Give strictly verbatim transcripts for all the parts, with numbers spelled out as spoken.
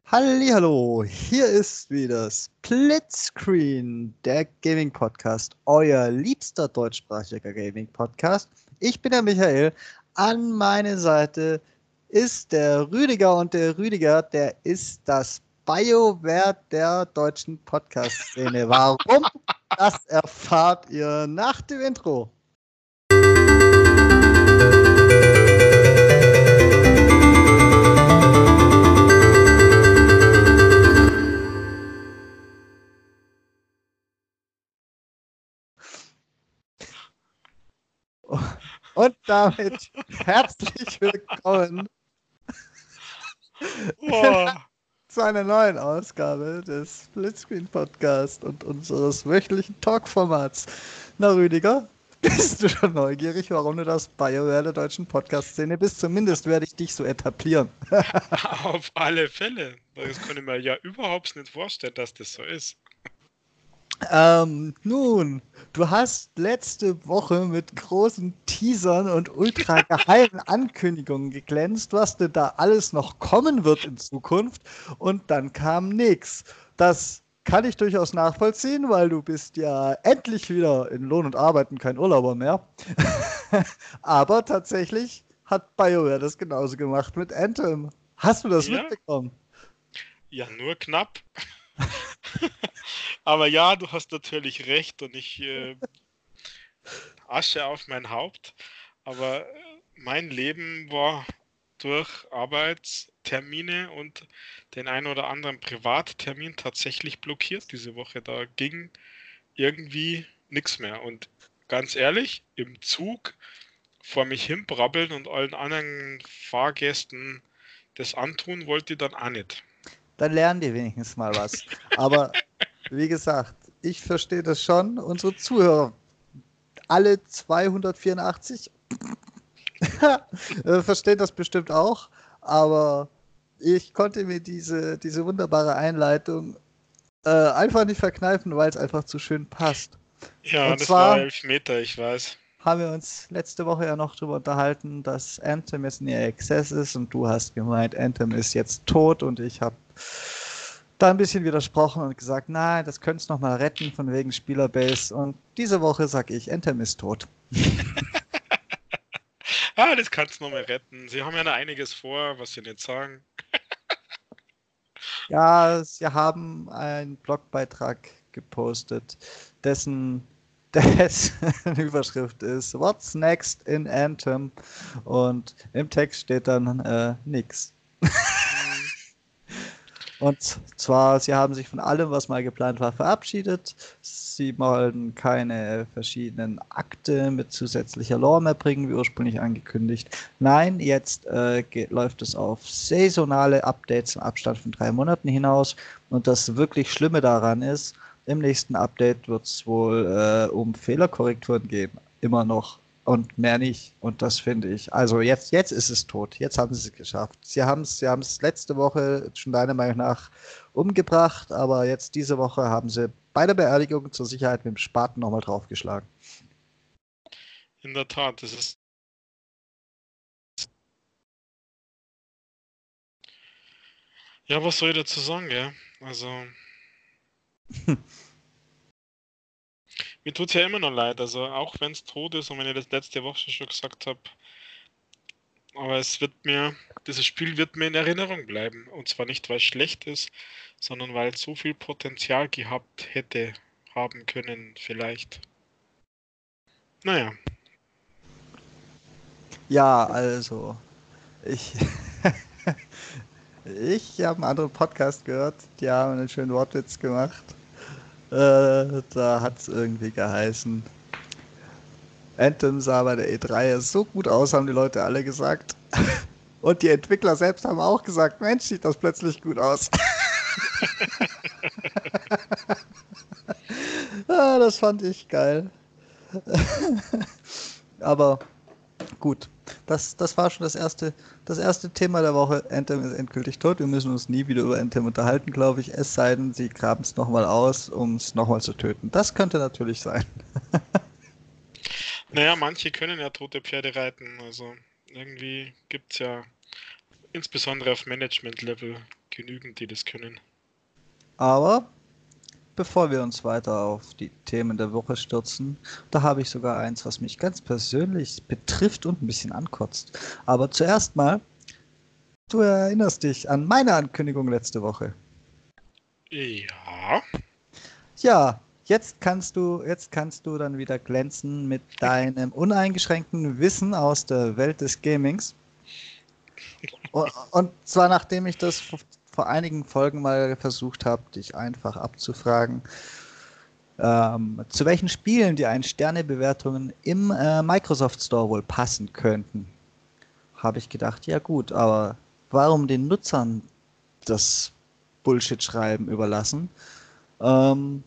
Hallihallo, hier ist wieder Splitscreen, der Gaming-Podcast, euer liebster deutschsprachiger Gaming-Podcast. Ich bin der Michael, an meiner Seite ist der Rüdiger und der Rüdiger, der ist das BioWare der deutschen Podcast-Szene. Warum? Das erfahrt ihr nach dem Intro. Und damit herzlich willkommen Oh. zu einer neuen Ausgabe des Splitscreen Podcast und unseres wöchentlichen Talk-Formats. Na Rüdiger, bist du schon neugierig, warum du das BioWare der deutschen Podcast-Szene bist? Zumindest werde ich dich so etablieren. Auf alle Fälle. Das kann ich mir ja überhaupt nicht vorstellen, dass das so ist. Ähm, nun, du hast letzte Woche mit großen Teasern und ultra geheimen Ankündigungen geglänzt, was denn da alles noch kommen wird in Zukunft, und dann kam nix. Das kann ich durchaus nachvollziehen, weil du bist ja endlich wieder in Lohn und Arbeiten kein Urlauber mehr. Aber tatsächlich hat BioWare das genauso gemacht mit Anthem. Hast du das Ja? mitbekommen? Ja, nur knapp. Aber ja, du hast natürlich recht und ich äh, Asche auf mein Haupt. Aber äh, mein Leben war durch Arbeitstermine und den ein oder anderen Privattermin tatsächlich blockiert diese Woche. Da ging irgendwie nichts mehr. Und ganz ehrlich, im Zug vor mich hin brabbeln und allen anderen Fahrgästen das antun wollte ich dann auch nicht. Dann lernen die wenigstens mal was. Aber wie gesagt, ich verstehe das schon. Unsere Zuhörer, alle zweihundertvierundachtzig, äh, verstehen das bestimmt auch. Aber ich konnte mir diese, diese wunderbare Einleitung äh, einfach nicht verkneifen, weil es einfach zu schön passt. Ja, Und das war zwar Elfmeter, ich weiß. haben wir uns letzte Woche ja noch darüber unterhalten, dass Anthem jetzt in Early Access ist, und du hast gemeint, Anthem ist jetzt tot, und ich habe da ein bisschen widersprochen und gesagt, nein, das könnte es nochmal retten von wegen Spielerbase, und diese Woche sage ich, Anthem ist tot. Ah, das kannst du noch mal retten. Sie haben ja noch einiges vor, was sie nicht sagen. Ja, sie haben einen Blogbeitrag gepostet, dessen, dessen Überschrift ist What's next in Anthem, und im Text steht dann äh, nix. Und zwar, sie haben sich von allem, was mal geplant war, verabschiedet. Sie wollen keine verschiedenen Akte mit zusätzlicher Lore mehr bringen, wie ursprünglich angekündigt. Nein, jetzt äh, geht, läuft es auf saisonale Updates im Abstand von drei Monaten hinaus. Und das wirklich Schlimme daran ist, im nächsten Update wird es wohl äh, um Fehlerkorrekturen geben. Immer noch. Und mehr nicht. Und das finde ich. Also jetzt, jetzt ist es tot. Jetzt haben sie es geschafft. Sie haben es, sie haben es letzte Woche schon deiner Meinung nach umgebracht, aber jetzt diese Woche haben sie bei der Beerdigung zur Sicherheit mit dem Spaten nochmal draufgeschlagen. In der Tat, das ist. Ja, was soll ich dazu sagen, ja? Also. Mir tut es ja immer noch leid, also auch wenn es tot ist und wenn ich das letzte Woche schon gesagt habe, aber es wird mir, dieses Spiel wird mir in Erinnerung bleiben. Und zwar nicht, weil es schlecht ist, sondern weil es so viel Potenzial gehabt hätte, haben können, vielleicht. Naja. Ja, also ich, ich habe einen anderen Podcast gehört, die haben einen schönen Wortwitz gemacht. Äh, da hat es irgendwie geheißen, Anthem sah bei der E drei so gut aus, haben die Leute alle gesagt. Und die Entwickler selbst haben auch gesagt, Mensch, sieht das plötzlich gut aus. Ah, das fand ich geil. Aber gut, das, das war schon das erste, das erste Thema der Woche. Anthem ist endgültig tot. Wir müssen uns nie wieder über Anthem unterhalten, glaube ich. Es sei denn, sie graben es nochmal aus, um es nochmal zu töten. Das könnte natürlich sein. Naja, manche können ja tote Pferde reiten. Also irgendwie gibt es ja insbesondere auf Management-Level genügend, die das können. Aber bevor wir uns weiter auf die Themen der Woche stürzen, da habe ich sogar eins, was mich ganz persönlich betrifft und ein bisschen ankotzt. Aber zuerst mal, du erinnerst dich an meine Ankündigung letzte Woche. Ja. Ja, jetzt kannst du, jetzt kannst du dann wieder glänzen mit deinem uneingeschränkten Wissen aus der Welt des Gamings. Und, und zwar nachdem ich das vor, vor einigen Folgen mal versucht habe, dich einfach abzufragen, ähm, zu welchen Spielen die Ein-Sterne-Bewertungen im äh, Microsoft Store wohl passen könnten. Habe ich gedacht, ja gut, aber warum den Nutzern das Bullshit-Schreiben überlassen? Ähm,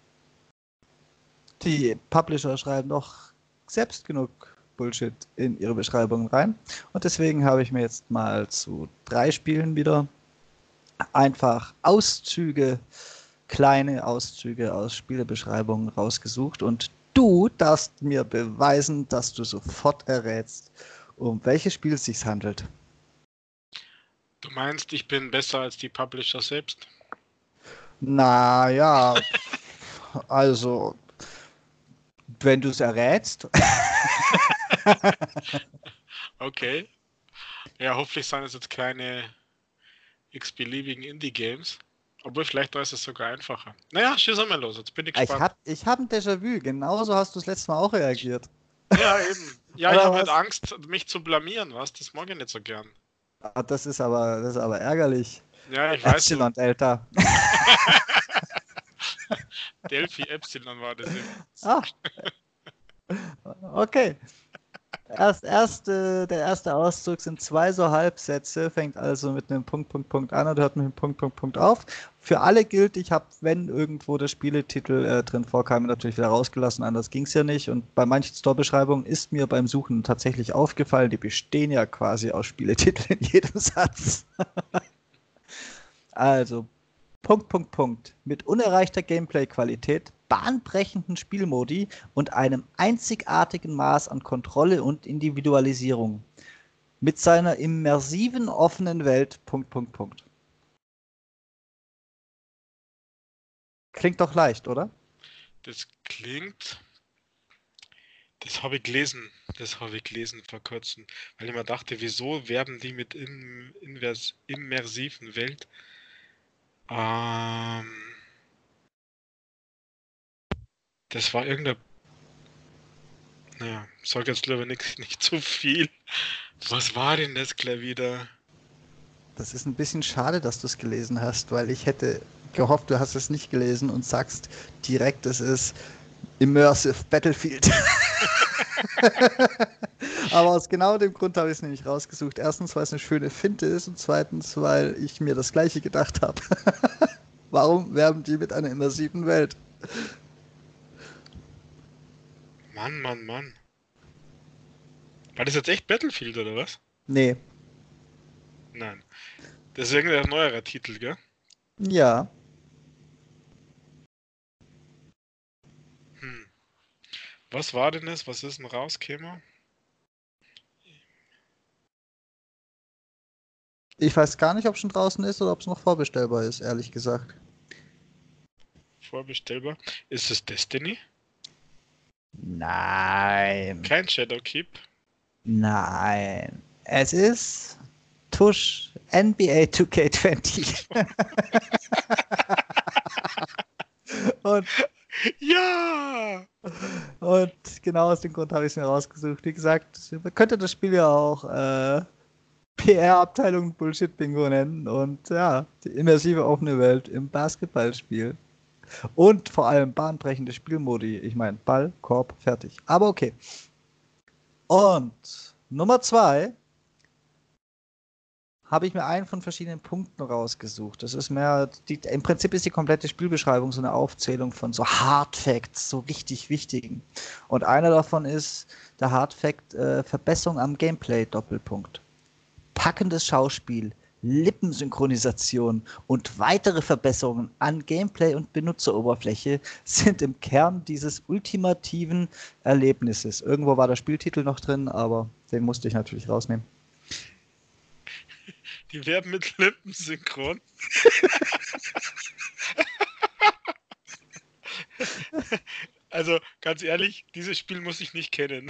die Publisher schreiben doch selbst genug Bullshit in ihre Beschreibungen rein. Und deswegen habe ich mir jetzt mal zu drei Spielen wieder einfach Auszüge, kleine Auszüge aus Spielebeschreibungen rausgesucht. Und du darfst mir beweisen, dass du sofort errätst, um welches Spiel es sich handelt. Du meinst, ich bin besser als die Publisher selbst? Naja, also, wenn du es errätst. Okay. Ja, hoffentlich sind es jetzt keine x-beliebigen Indie-Games. Obwohl, vielleicht ist es sogar einfacher. Naja, schieß einmal los, jetzt bin ich Ich gespannt. habe ich hab ein Déjà-vu, genauso hast du das letzte Mal auch reagiert. Ja, eben. Ja, ich Oder habe halt was? Angst, mich zu blamieren, was? Das mag ich nicht so gern. Ah, das ist aber, das ist aber ärgerlich. Ja, ich weiß so. Epsilon Delta. Delphi Epsilon war das eben. Ah, okay. Erst, erst, äh, der erste Auszug sind zwei so Halbsätze, fängt also mit einem Punkt, Punkt, Punkt an und hört mit einem Punkt, Punkt, Punkt auf. Für alle gilt, ich habe, wenn irgendwo der Spieletitel äh, drin vorkam, natürlich wieder rausgelassen, anders ging es ja nicht. Und bei manchen Store-Beschreibungen ist mir beim Suchen tatsächlich aufgefallen, die bestehen ja quasi aus Spieletiteln in jedem Satz. Also, Punkt, Punkt, Punkt. Mit unerreichter Gameplay-Qualität, bahnbrechenden Spielmodi und einem einzigartigen Maß an Kontrolle und Individualisierung. Mit seiner immersiven, offenen Welt. Punkt, Punkt, Punkt. Klingt doch leicht, oder? Das klingt. Das habe ich gelesen. Das habe ich gelesen vor kurzem. Weil ich mir dachte, wieso werben die mit im, invers, immersiven Welt? Ähm, das war irgendein. Naja, sag jetzt lieber nicht, nicht zu viel. Was war denn das gleich wieder? Das ist ein bisschen schade, dass du es gelesen hast, weil ich hätte gehofft, du hast es nicht gelesen und sagst direkt, es ist Immersive Battlefield. Aber aus genau dem Grund habe ich es nämlich rausgesucht. Erstens, weil es eine schöne Finte ist und zweitens, weil ich mir das Gleiche gedacht habe. Warum werben die mit einer immersiven Welt? Mann, Mann, Mann. War das jetzt echt Battlefield oder was? Nee. Nein. Das ist irgendein neuerer Titel, gell? Ja. Hm. Was war denn das? Was ist denn rausgekommen? Ich weiß gar nicht, ob es schon draußen ist oder ob es noch vorbestellbar ist, ehrlich gesagt. Vorbestellbar. Ist es Destiny? Nein. Kein Shadowkeep? Nein. Es ist Tusch N B A two K zwanzig. und, Ja! und genau aus dem Grund habe ich es mir rausgesucht. Wie gesagt, man könnte das Spiel ja auch äh, P R-Abteilung Bullshit-Bingo nennen. Und ja, die immersive offene Welt im Basketballspiel. Und vor allem bahnbrechende Spielmodi. Ich meine, Ball, Korb, fertig. Aber okay. Und Nummer zwei habe ich mir einen von verschiedenen Punkten rausgesucht. Das ist mehr, die, im Prinzip ist die komplette Spielbeschreibung so eine Aufzählung von so Hard Facts, so richtig wichtigen. Und einer davon ist der Hard Fact äh, Verbesserung am Gameplay, Doppelpunkt. Packendes Schauspiel, Lippensynchronisation und weitere Verbesserungen an Gameplay und Benutzeroberfläche sind im Kern dieses ultimativen Erlebnisses. Irgendwo war der Spieltitel noch drin, aber den musste ich natürlich rausnehmen. Die werden mit Lippensynchron. Also, ganz ehrlich, dieses Spiel muss ich nicht kennen.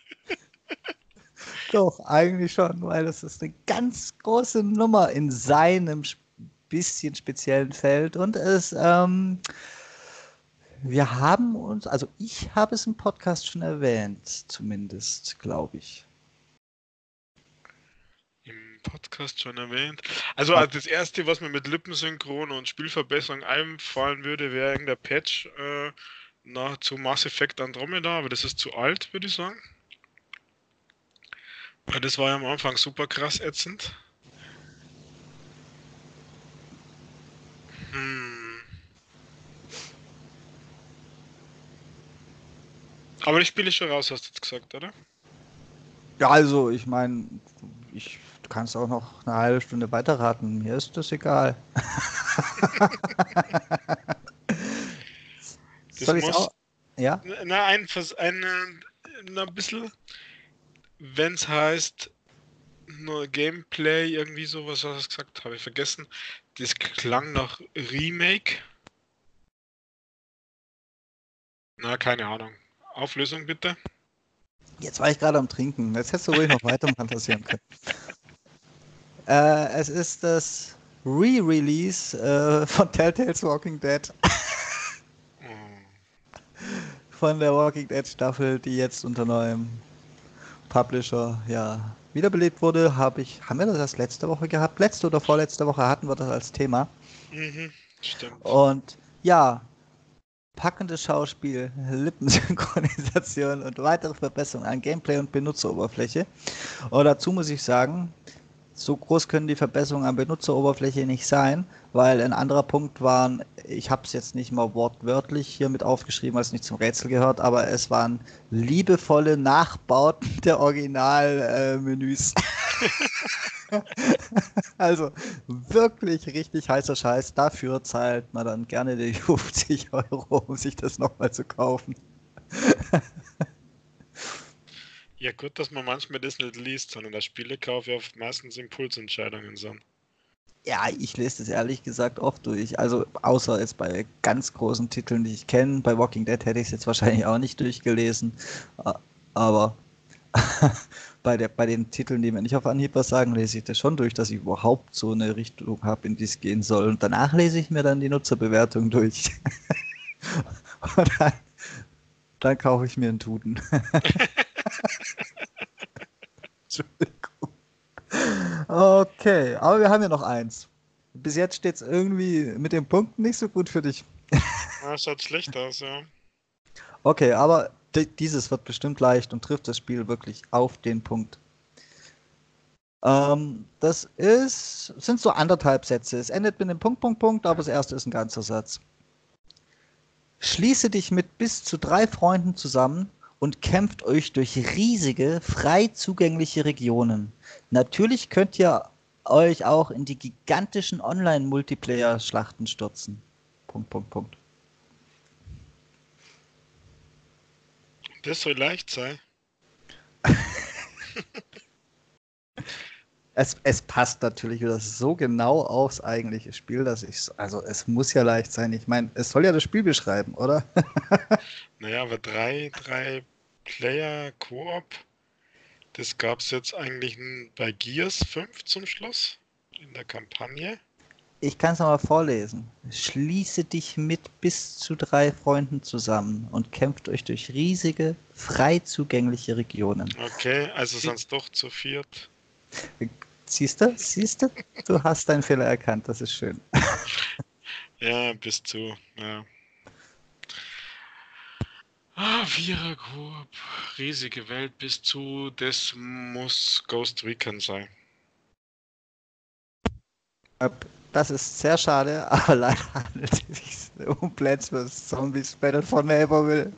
Doch, eigentlich schon, weil das ist eine ganz große Nummer in seinem bisschen speziellen Feld und es, ähm, wir haben uns, also ich habe es im Podcast schon erwähnt, zumindest, glaube ich. Im Podcast schon erwähnt. Also, also das erste, was mir mit Lippensynchron und Spielverbesserung einfallen würde, wäre irgendein Patch äh, nach, zu Mass Effect Andromeda, aber das ist zu alt, würde ich sagen. Weil das war ja am Anfang super krass ätzend. Hm. Aber das Spiel ist schon raus, hast du jetzt gesagt, oder? Ja, also ich meine, ich, du kannst auch noch eine halbe Stunde weiterraten, mir ist das egal. Das Soll ich muss, auch? Ja? na, ein, Vers- ein, na, ein bisschen, wenn es heißt, nur Gameplay, irgendwie sowas, was ich gesagt habe, ich vergessen. Das klang nach Remake. Na, keine Ahnung. Auflösung bitte. Jetzt war ich gerade am Trinken. Jetzt hättest du ruhig noch weiter fantasieren können. Äh, es ist das Re-Release äh, von Telltale's Walking Dead. Oh. Von der Walking Dead Staffel, die jetzt unter neuem Publisher ja wiederbelebt wurde. Hab ich, haben wir das erst letzte Woche gehabt? Letzte oder vorletzte Woche hatten wir das als Thema. Mhm, stimmt. Und ja, packendes Schauspiel, Lippensynchronisation und weitere Verbesserungen an Gameplay und Benutzeroberfläche. Und dazu muss ich sagen, so groß können die Verbesserungen an Benutzeroberfläche nicht sein, weil ein anderer Punkt waren, ich habe es jetzt nicht mal wortwörtlich hier mit aufgeschrieben, weil es nicht zum Rätsel gehört, aber es waren liebevolle Nachbauten der Originalmenüs. Äh, also wirklich richtig heißer Scheiß. Dafür zahlt man dann gerne die fünfzig Euro, um sich das nochmal zu kaufen. Ja, gut, dass man manchmal das nicht liest, sondern das Spielekauf ja oft meistens Impulsentscheidungen sind. Ja, ich lese das ehrlich gesagt oft durch. Also außer jetzt bei ganz großen Titeln, die ich kenne. Bei Walking Dead hätte ich es jetzt wahrscheinlich auch nicht durchgelesen. A- Aber bei, der, bei den Titeln, die mir nicht auf Anhieb was sagen, lese ich das schon durch, dass ich überhaupt so eine Richtung habe, in die es gehen soll. Und danach lese ich mir dann die Nutzerbewertung durch. Und dann, dann kaufe ich mir einen Tuten. Entschuldigung. Okay, aber wir haben ja noch eins. Bis jetzt steht es irgendwie mit den Punkten nicht so gut für dich. Ah, schaut schlecht aus, ja. Okay, aber di- dieses wird bestimmt leicht und trifft das Spiel wirklich auf den Punkt. Ähm, das ist, sind so anderthalb Sätze. Es endet mit einem Punkt, Punkt, Punkt, aber das erste ist ein ganzer Satz. Schließe dich mit bis zu drei Freunden zusammen und kämpft euch durch riesige, frei zugängliche Regionen. Natürlich könnt ihr euch auch in die gigantischen Online-Multiplayer-Schlachten stürzen. Punkt, Punkt, Punkt. Das soll leicht sein. Es, es passt natürlich wieder so genau aufs eigentliche Spiel, dass ich, also es muss ja leicht sein. Ich meine, es soll ja das Spiel beschreiben, oder? Naja, aber drei, drei Player Koop, das gab es jetzt eigentlich n- bei Gears fünf zum Schluss in der Kampagne. Ich kann es nochmal vorlesen. Schließe dich mit bis zu drei Freunden zusammen und kämpft euch durch riesige, frei zugängliche Regionen. Okay, also sind es doch zu viert. Siehst du? Siehst du? Du hast deinen Fehler erkannt, das ist schön. Ja, bis zu, ja. Ah, Vierer Koop, riesige Welt bis zu, das muss Ghost Recon sein. Das ist sehr schade, aber leider handelt es sich um Plants vs. Zombies Battle for Neighborville.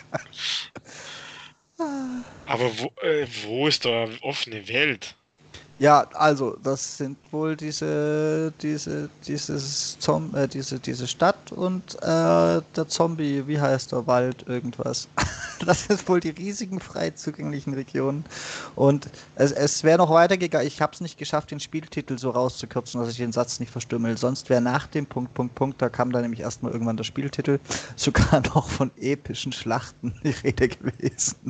Aber wo, äh, wo ist da offene Welt? Ja, also das sind wohl diese, diese, dieses Zom äh, diese, diese Stadt und äh, der Zombie, wie heißt der Wald, irgendwas. Das ist wohl die riesigen frei zugänglichen Regionen. Und es, es wäre noch weitergegangen. Ich habe es nicht geschafft, den Spieltitel so rauszukürzen, dass ich den Satz nicht verstümmel. Sonst wäre nach dem Punkt, Punkt, Punkt, da kam dann nämlich erstmal irgendwann der Spieltitel, sogar noch von epischen Schlachten die Rede gewesen.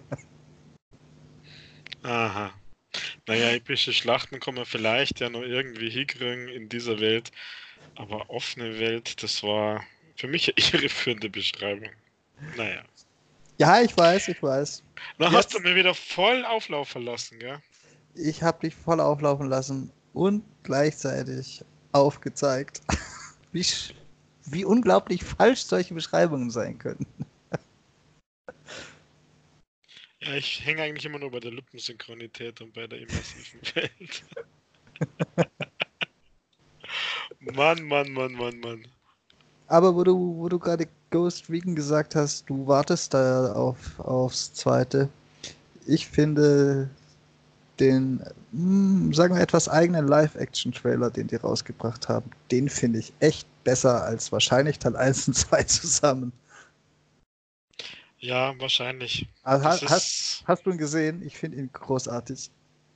Aha. Naja, epische Schlachten kann man vielleicht ja noch irgendwie hinkriegen in dieser Welt, aber offene Welt, das war für mich eine irreführende Beschreibung. Naja. Ja, ich weiß, ich weiß. Dann hast du Jetzt, mir wieder voll auflaufen lassen, gell? ich habe dich voll auflaufen lassen und gleichzeitig aufgezeigt, wie, sch- wie unglaublich falsch solche Beschreibungen sein können. Ja, ich hänge eigentlich immer nur bei der Lippensynchronität und bei der immersiven Welt. Mann, Mann, Mann, Mann, Mann. Aber wo du, wo du gerade Ghost Recon gesagt hast, du wartest da auf, aufs zweite. Ich finde den, hm, sagen wir, etwas eigenen Live-Action-Trailer, den die rausgebracht haben, den finde ich echt besser als wahrscheinlich Teil eins und zwei zusammen. Ja, wahrscheinlich. Also, Das ha- hast, ist. hast du ihn gesehen? Ich finde ihn großartig.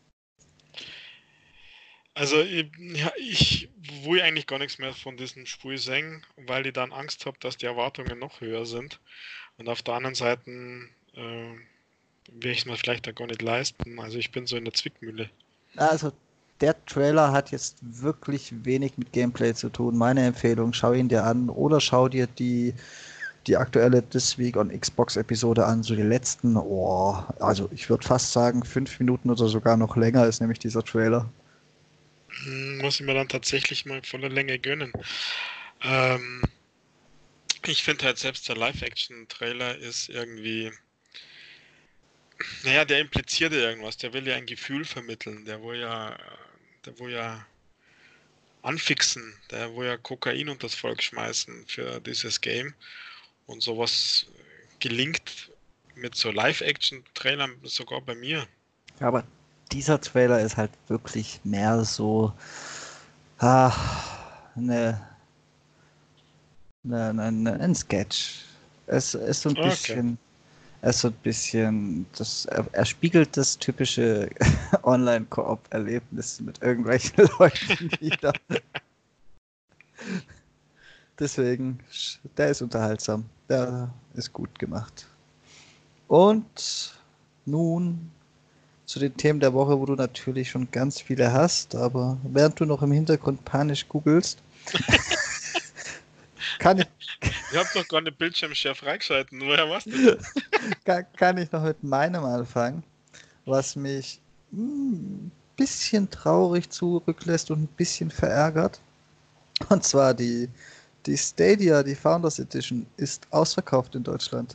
Also, ich, ja, ich will eigentlich gar nichts mehr von diesem Spiel sehen, weil ich dann Angst habe, dass die Erwartungen noch höher sind. Und auf der anderen Seite äh, will ich es mir vielleicht auch gar nicht leisten. Also, ich bin so in der Zwickmühle. Also, der Trailer hat jetzt wirklich wenig mit Gameplay zu tun. Meine Empfehlung, schau ihn dir an oder schau dir die, die aktuelle This Week on Xbox-Episode an. So die letzten, oh, also ich würde fast sagen, fünf Minuten oder sogar noch länger ist nämlich dieser Trailer. Hm, muss ich mir dann tatsächlich mal volle Länge gönnen. Ähm, ich finde halt selbst der Live-Action-Trailer ist irgendwie. Naja, der impliziert ja irgendwas. Der will ja ein Gefühl vermitteln. Der will ja. Der will ja anfixen. Der will ja Kokain unter das Volk schmeißen für dieses Game. Und sowas gelingt mit so Live-Action-Trailern sogar bei mir. Aber dieser Trailer ist halt wirklich mehr so ah, eine, eine, eine, ein Sketch. Es ist so ein Okay. bisschen, es ist so ein bisschen, das, er, er spiegelt das typische Online-Koop-Erlebnis mit irgendwelchen Leuten wieder. Deswegen, der ist unterhaltsam. Der ist gut gemacht. Und nun zu den Themen der Woche, wo du natürlich schon ganz viele hast, aber während du noch im Hintergrund panisch googelst, kann ich, Ich habe doch gar nicht Bildschirmshare freigeschalten. Woher warst du das? kann, kann ich noch mit meinem anfangen, was mich ein bisschen traurig zurücklässt und ein bisschen verärgert. Und zwar die, die Stadia, die Founders Edition, ist ausverkauft in Deutschland.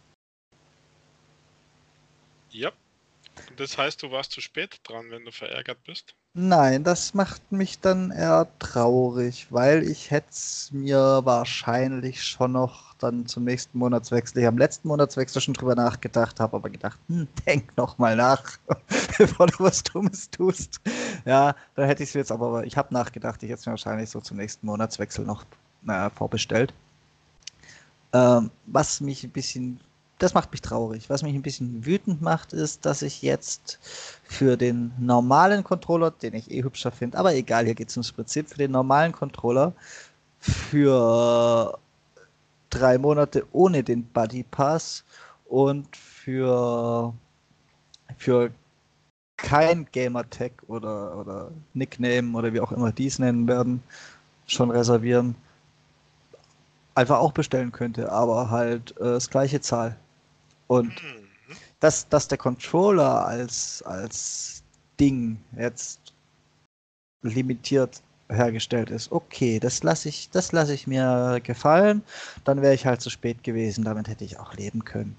Ja. Das heißt, du warst zu spät dran, wenn du verärgert bist. Nein, das macht mich dann eher traurig, weil ich hätte es mir wahrscheinlich schon noch dann zum nächsten Monatswechsel, ich habe am letzten Monatswechsel schon drüber nachgedacht, habe aber gedacht, hm, denk noch mal nach, bevor du was Dummes tust. Ja, da hätte ich es jetzt aber, ich habe nachgedacht, ich hätte es mir wahrscheinlich so zum nächsten Monatswechsel noch naja, vorbestellt. Ähm, was mich ein bisschen, das macht mich traurig. Was mich ein bisschen wütend macht, ist, dass ich jetzt für den normalen Controller, den ich eh hübscher finde, aber egal, hier geht es ums Prinzip, für den normalen Controller für drei Monate ohne den Buddy Pass und für, für kein Gamertag oder, oder Nickname oder wie auch immer die es nennen werden, schon reservieren, einfach auch bestellen könnte, aber halt äh, das gleiche Zahl. Und Mhm. dass, dass der Controller als, als Ding jetzt limitiert hergestellt ist, okay, das lasse ich, das lasse ich mir gefallen. Dann wäre ich halt zu spät gewesen, damit hätte ich auch leben können.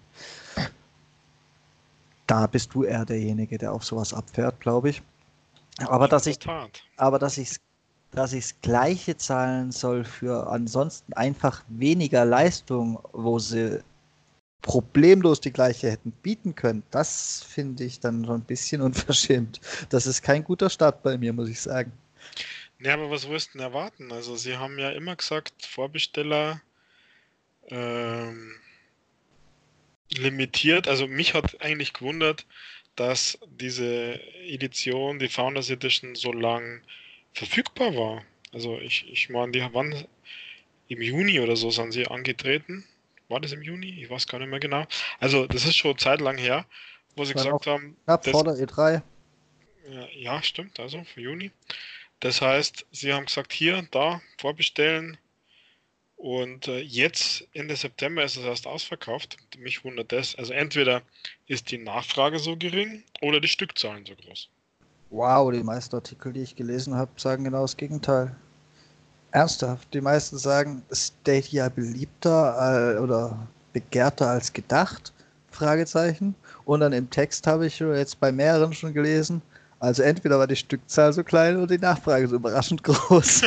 Da bist du eher derjenige, der auf sowas abfährt, glaube ich. Aber In dass der ich, Tat. aber dass ich dass ich das gleiche zahlen soll für ansonsten einfach weniger Leistung, wo sie problemlos die gleiche hätten bieten können, das finde ich dann schon ein bisschen unverschämt. Das ist kein guter Start bei mir, muss ich sagen. Ja, aber was willst du denn erwarten? Also sie haben ja immer gesagt, Vorbesteller ähm, limitiert. Also mich hat eigentlich gewundert, dass diese Edition, die Founders Edition, so lang verfügbar war. Also ich, ich meine, die waren im Juni oder so sind sie angetreten. War das im Juni? Ich weiß gar nicht mehr genau. Also das ist schon Zeit lang her, wo sie Das war noch gesagt haben, knapp das, vor der E drei. ja, ja, stimmt, also für Juni. Das heißt, sie haben gesagt, hier, da, vorbestellen. Und äh, jetzt, Ende September, ist es erst ausverkauft. Mich wundert das. Also entweder ist die Nachfrage so gering oder die Stückzahlen so groß. Wow, die meisten Artikel, die ich gelesen habe, sagen genau das Gegenteil. Ernsthaft, die meisten sagen, Stadia beliebter äh, oder begehrter als gedacht? Fragezeichen. Und dann im Text habe ich jetzt bei mehreren schon gelesen, also entweder war die Stückzahl so klein oder die Nachfrage so überraschend groß.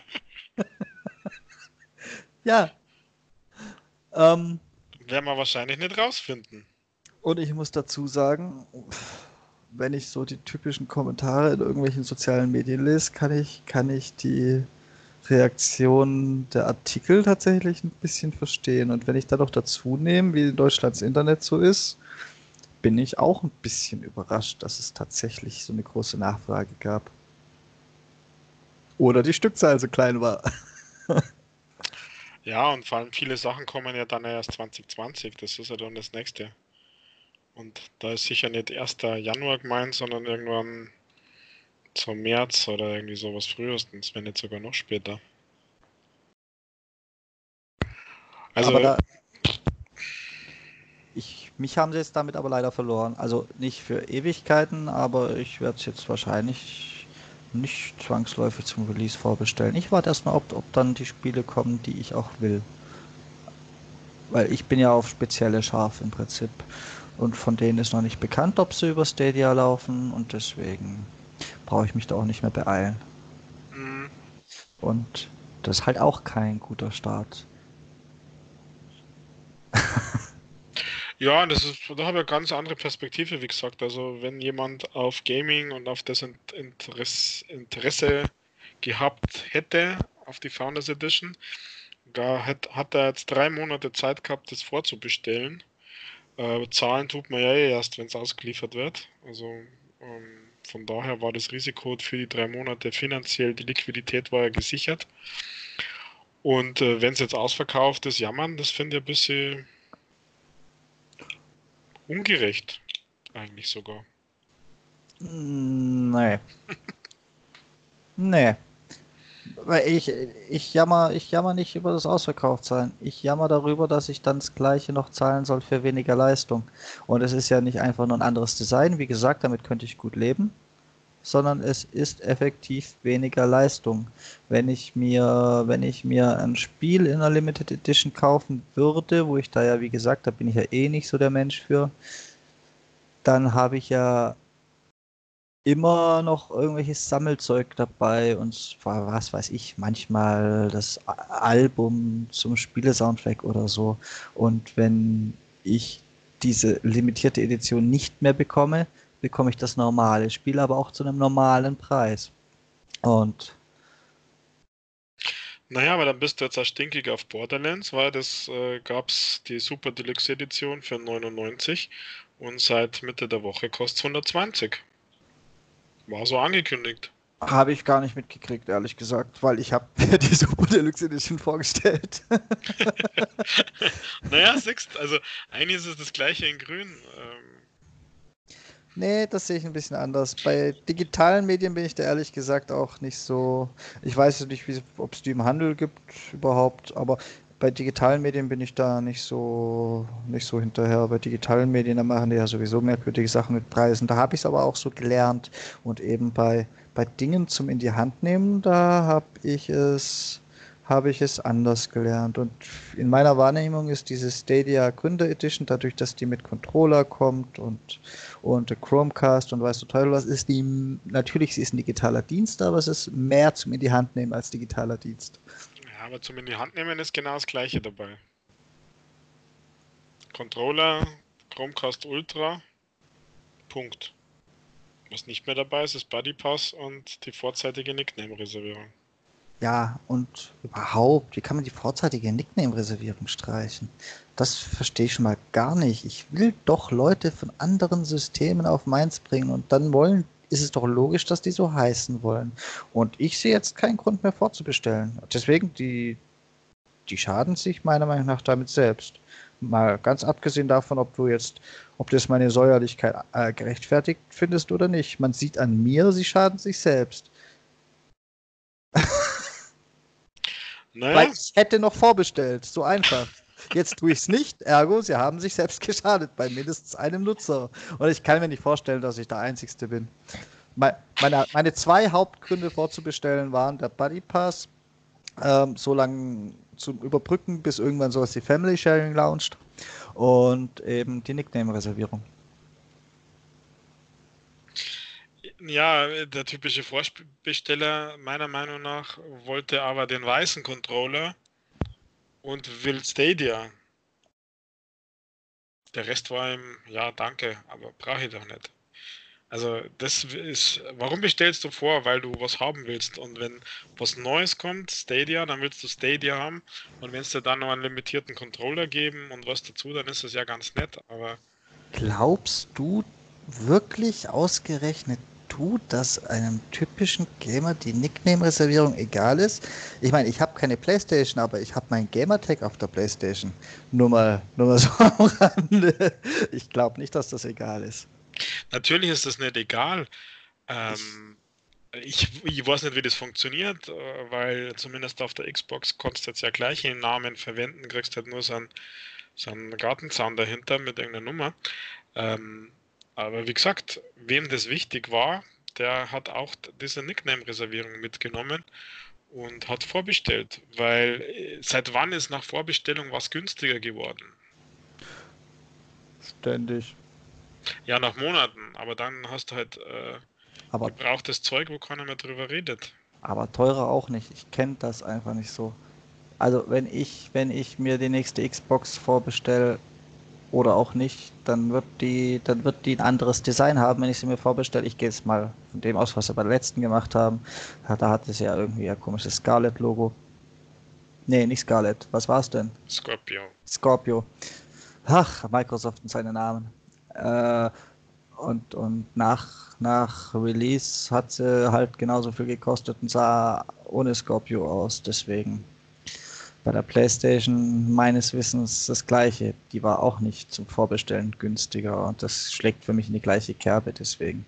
Ja, ähm, Werden wir wahrscheinlich nicht rausfinden. und ich muss dazu sagen, wenn ich so die typischen Kommentare in irgendwelchen sozialen Medien lese, kann ich, kann ich die Reaktion der Artikel tatsächlich ein bisschen verstehen. Und wenn ich dann noch dazu nehme, wie in Deutschlands Internet so ist, bin ich auch ein bisschen überrascht, dass es tatsächlich so eine große Nachfrage gab. Oder die Stückzahl so klein war. Ja, und vor allem viele Sachen kommen ja dann erst zwanzig zwanzig. Das ist ja dann das nächste. Und da ist sicher nicht erster Januar gemeint, sondern irgendwann zum März oder irgendwie sowas frühestens, wenn nicht sogar noch später. Aber Also, da, ich, mich haben sie jetzt damit aber leider verloren. Also nicht für Ewigkeiten, aber ich werde es jetzt wahrscheinlich nicht zwangsläufig zum Release vorbestellen. Ich warte erstmal, ob, ob dann die Spiele kommen, die ich auch will. Weil ich bin ja auf spezielle scharf im Prinzip. Und von denen ist noch nicht bekannt, ob sie über Stadia laufen. Und deswegen brauche ich mich da auch nicht mehr beeilen. mh, Und das ist halt auch kein guter Start. ja, das ist, da habe ich eine ganz andere Perspektive, wie gesagt. Also, wenn jemand auf Gaming und auf das In- Interesse, Interesse gehabt hätte, auf die Founders Edition, da hat, hat er jetzt drei Monate Zeit gehabt, das vorzubestellen. Äh, zahlen tut man ja eh erst, wenn es ausgeliefert wird. Also ähm, von daher war das Risiko für die drei Monate finanziell, die Liquidität war ja gesichert. Und äh, wenn es jetzt ausverkauft ist, jammern, das finde ich ein bisschen ungerecht, eigentlich sogar. Mm, nee. Nee. Weil ich, ich jammer, ich jammer nicht über das Ausverkauftsein. Ich jammer darüber, dass ich dann das Gleiche noch zahlen soll für weniger Leistung. Und es ist ja nicht einfach nur ein anderes Design. Wie gesagt, damit könnte ich gut leben. Sondern es ist effektiv weniger Leistung. Wenn ich mir, wenn ich mir ein Spiel in einer Limited Edition kaufen würde, wo ich da ja, wie gesagt, da bin ich ja eh nicht so der Mensch für, dann habe ich ja immer noch irgendwelches Sammelzeug dabei und zwar, was weiß ich, manchmal das A- Album zum Spielesoundtrack oder so. Und wenn ich diese limitierte Edition nicht mehr bekomme, bekomme ich das normale Spiel, aber auch zu einem normalen Preis. Und Naja, aber dann bist du jetzt auch stinkig auf Borderlands, weil das äh, gab's die Super Deluxe Edition für neunundneunzig und seit Mitte der Woche kostet hundertzwanzig. War so angekündigt. habe ich gar nicht mitgekriegt, ehrlich gesagt, weil ich habe mir die Super Deluxe Edition vorgestellt. Naja, siehst, also eigentlich ist es das gleiche in grün. Ähm, Nee, das sehe ich ein bisschen anders. Bei digitalen Medien bin ich da ehrlich gesagt auch nicht so. Ich weiß jetzt nicht, wie- ob es die im Handel gibt überhaupt, aber bei digitalen Medien bin ich da nicht so nicht so hinterher. Bei digitalen Medien, da machen die ja sowieso merkwürdige Sachen mit Preisen. Da habe ich es aber auch so gelernt. Und eben bei, bei Dingen zum in die Hand nehmen, da habe ich es habe ich es anders gelernt. Und in meiner Wahrnehmung ist diese Stadia Gründer Edition, dadurch, dass die mit Controller kommt und und der Chromecast und weißt du Teufel was, ist die, natürlich, sie ist ein digitaler Dienst, aber es ist mehr zum in die Hand nehmen als digitaler Dienst. ja, aber zum in die Hand nehmen ist genau das gleiche dabei. Controller, Chromecast Ultra, Punkt. Was nicht mehr dabei ist, ist Buddy Pass und die vorzeitige Nickname-Reservierung. Ja, und überhaupt, wie kann man die vorzeitige Nickname-Reservierung streichen? Das verstehe ich schon mal gar nicht. Ich will doch Leute von anderen Systemen auf meins bringen und dann wollen, ist es doch logisch, dass die so heißen wollen. Und ich sehe jetzt keinen Grund mehr vorzubestellen. Deswegen, die, die schaden sich meiner Meinung nach damit selbst. Mal ganz abgesehen davon, ob du jetzt, ob du jetzt meine Säuerlichkeit äh, gerechtfertigt findest oder nicht. Man sieht an mir, sie schaden sich selbst. Naja, Weil ich hätte noch vorbestellt. So einfach. Jetzt tue ich es nicht, ergo, sie haben sich selbst geschadet bei mindestens einem Nutzer. Und ich kann mir nicht vorstellen, dass ich der Einzige bin. Me- Meine, meine zwei Hauptgründe vorzubestellen waren der Buddy Pass, ähm, so lange zum Überbrücken, bis irgendwann sowas wie Family Sharing launcht, und eben die Nickname-Reservierung. ja, der typische Vorbesteller meiner Meinung nach wollte aber den weißen Controller und will Stadia. Der Rest war ihm, ja, danke, aber brauche ich doch nicht. Also das ist, warum bestellst du vor? Weil du was haben willst. Und wenn was Neues kommt, Stadia, dann willst du Stadia haben. Und wenn es dir dann noch einen limitierten Controller geben und was dazu, dann ist das ja ganz nett. Aber Glaubst du wirklich ausgerechnet du, dass einem typischen Gamer die Nickname-Reservierung egal ist? Ich meine, ich habe keine Playstation, aber ich habe meinen Gamertag auf der Playstation. Nur mal, nur mal so am Rande. Ich glaube nicht, dass das egal ist. natürlich ist das nicht egal. Ich, Ähm, ich, ich weiß nicht, wie das funktioniert, äh, weil zumindest auf der Xbox kannst du jetzt ja gleiche Namen verwenden, kriegst halt nur so einen, so einen Gartenzaun dahinter mit irgendeiner Nummer. Ähm, aber wie gesagt, wem das wichtig war, der hat auch diese Nickname-Reservierung mitgenommen und hat vorbestellt, weil äh, seit wann ist nach Vorbestellung was günstiger geworden? ständig. Ja, nach Monaten, aber dann hast du halt äh, Aber, gebrauchtes Zeug, wo keiner mehr drüber redet. aber teurer auch nicht. Ich kenne das einfach nicht so. Also wenn ich, wenn ich mir die nächste Xbox vorbestelle, oder auch nicht, dann wird die, dann wird die ein anderes Design haben, wenn ich sie mir vorbestelle. Ich gehe jetzt mal von dem aus, was sie bei der letzten gemacht haben. Ja, da hat es ja irgendwie ein komisches Scarlett-Logo. Nee, nicht Scarlett. Was war es denn? Scorpio. Scorpio. Ach, Microsoft und seine Namen. Äh, und und nach, nach Release hat sie halt genauso viel gekostet und sah ohne Scorpio aus. Deswegen bei der PlayStation meines Wissens das gleiche. Die war auch nicht zum Vorbestellen günstiger und das schlägt für mich in die gleiche Kerbe deswegen.